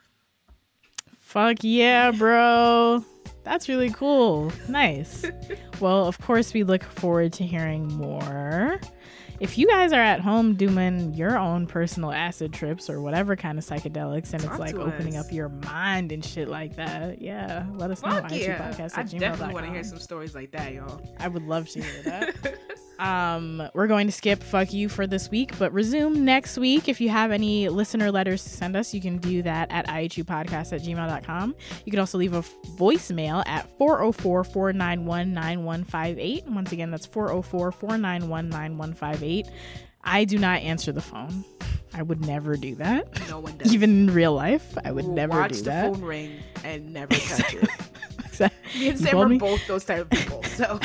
fuck yeah, bro. That's really cool. Nice. Well, of course, we look forward to hearing more. If you guys are at home doing your own personal acid trips or whatever kind of psychedelics and Talk it's like to opening us. up your mind and shit like that, yeah, let us know. Fuck I T yeah. podcast I at gmail dot definitely want to com. hear some stories like that, y'all. I would love to hear that. Um, we're going to skip fuck you for this week, but resume next week. If you have any listener letters to send us, you can do that at I H U podcast at gmail dot com. You can also leave a voicemail at four oh four, four nine one, nine one five eight. Once again, that's four oh four, four nine one, nine one five eight. I do not answer the phone. I would never do that. No one does. Even in real life, I would We'll never watch do the that. phone ring and never touch it. Exactly. Me and You Sam called are me? both those type of people. So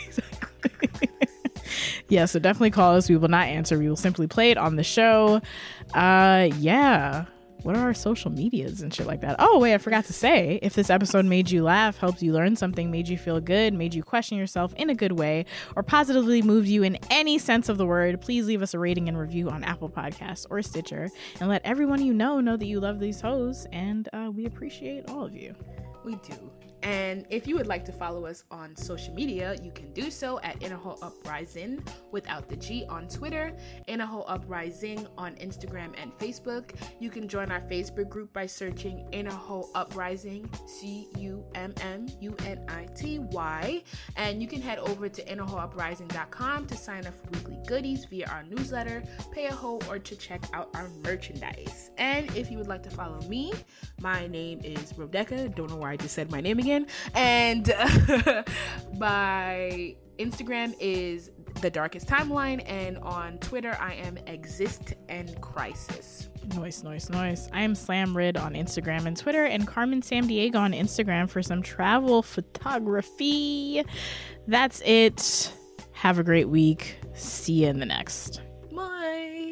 Yeah, so definitely call us. We will not answer. We will simply play it on the show. Uh, yeah. What are our social medias and shit like that? Oh, wait, I forgot to say, if this episode made you laugh, helped you learn something, made you feel good, made you question yourself in a good way, or positively moved you in any sense of the word, please leave us a rating and review on Apple Podcasts or Stitcher and let everyone you know know that you love these hoes, and uh, we appreciate all of you. we do. And if you would like to follow us on social media, you can do so at Innerhole Uprising without the G on Twitter, Innerhole Uprising on Instagram and Facebook. You can join our Facebook group by searching Innerhole Uprising, C U M M U N I T Y. And you can head over to innerhole uprising dot com to sign up for weekly goodies via our newsletter, pay a hoe, or to check out our merchandise. And if you would like to follow me, my name is Rodeka. Don't know why I just said my name again. And uh, my Instagram is The Darkest Timeline, and on Twitter I am Exist and Crisis. Noise, noise, noise. I am Slam Rid on Instagram and Twitter, and Carmen Sam Diego on Instagram for some travel photography. That's it. Have a great week. See you in the next. Bye.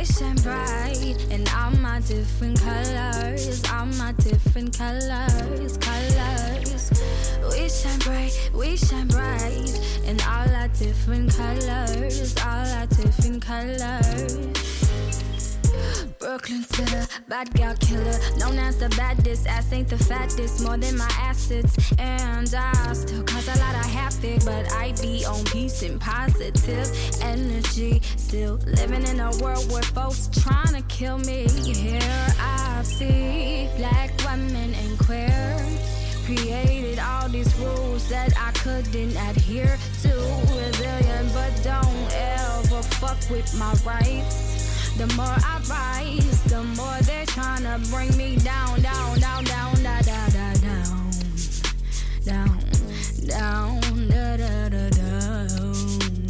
we shine bright in all my different colors, all my different colors, colors. We shine bright, we shine bright in all our different colors, all our different colors. Brooklyn spitter, bad girl killer, known as the baddest. Ass ain't the fattest, more than my assets. And I still cause a lot of havoc, but I be on peace and positive energy. Still living in a world where folks trying to kill me. Here I be, black women and queer. Created all these rules that I couldn't adhere to. Resilient, but don't ever fuck with my rights. The more I rise, the more they're trying to bring me down, down, down, down, da, da, da, down, down, down, da, da, da, down,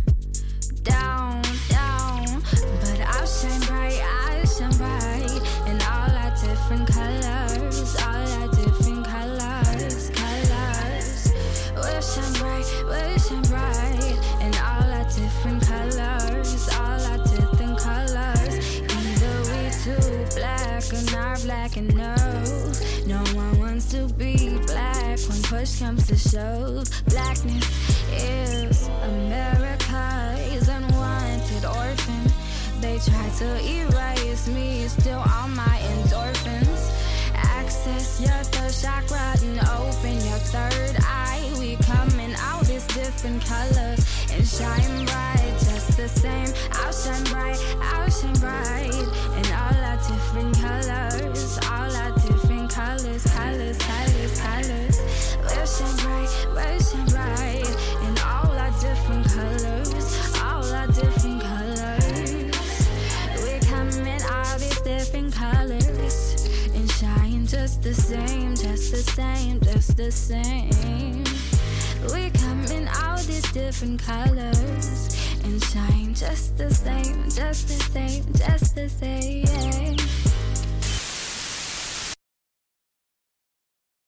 down, down. But I'll shine bright, I'll shine bright in all our different colors, all our different colors, colors. We'll shine bright, we'll shine bright in all our different colors, all our different colors. Either we too black or not black and no, no one wants to be black when push comes to shove. Blackness is America's unwanted orphan. They try to erase me, still on my endorphins. Access your third chakra and open your third eye. We coming out as different colors and shine bright just the same. I'll shine bright, I'll shine bright in all our different colors, all our different colors, colors, colors, colors. We'll shine bright, we'll shine bright in all our different colors, all our different colors. We coming all these different colors and shine just the same, just the same, just the same. We come in all these different colors and shine just the same, just the same, just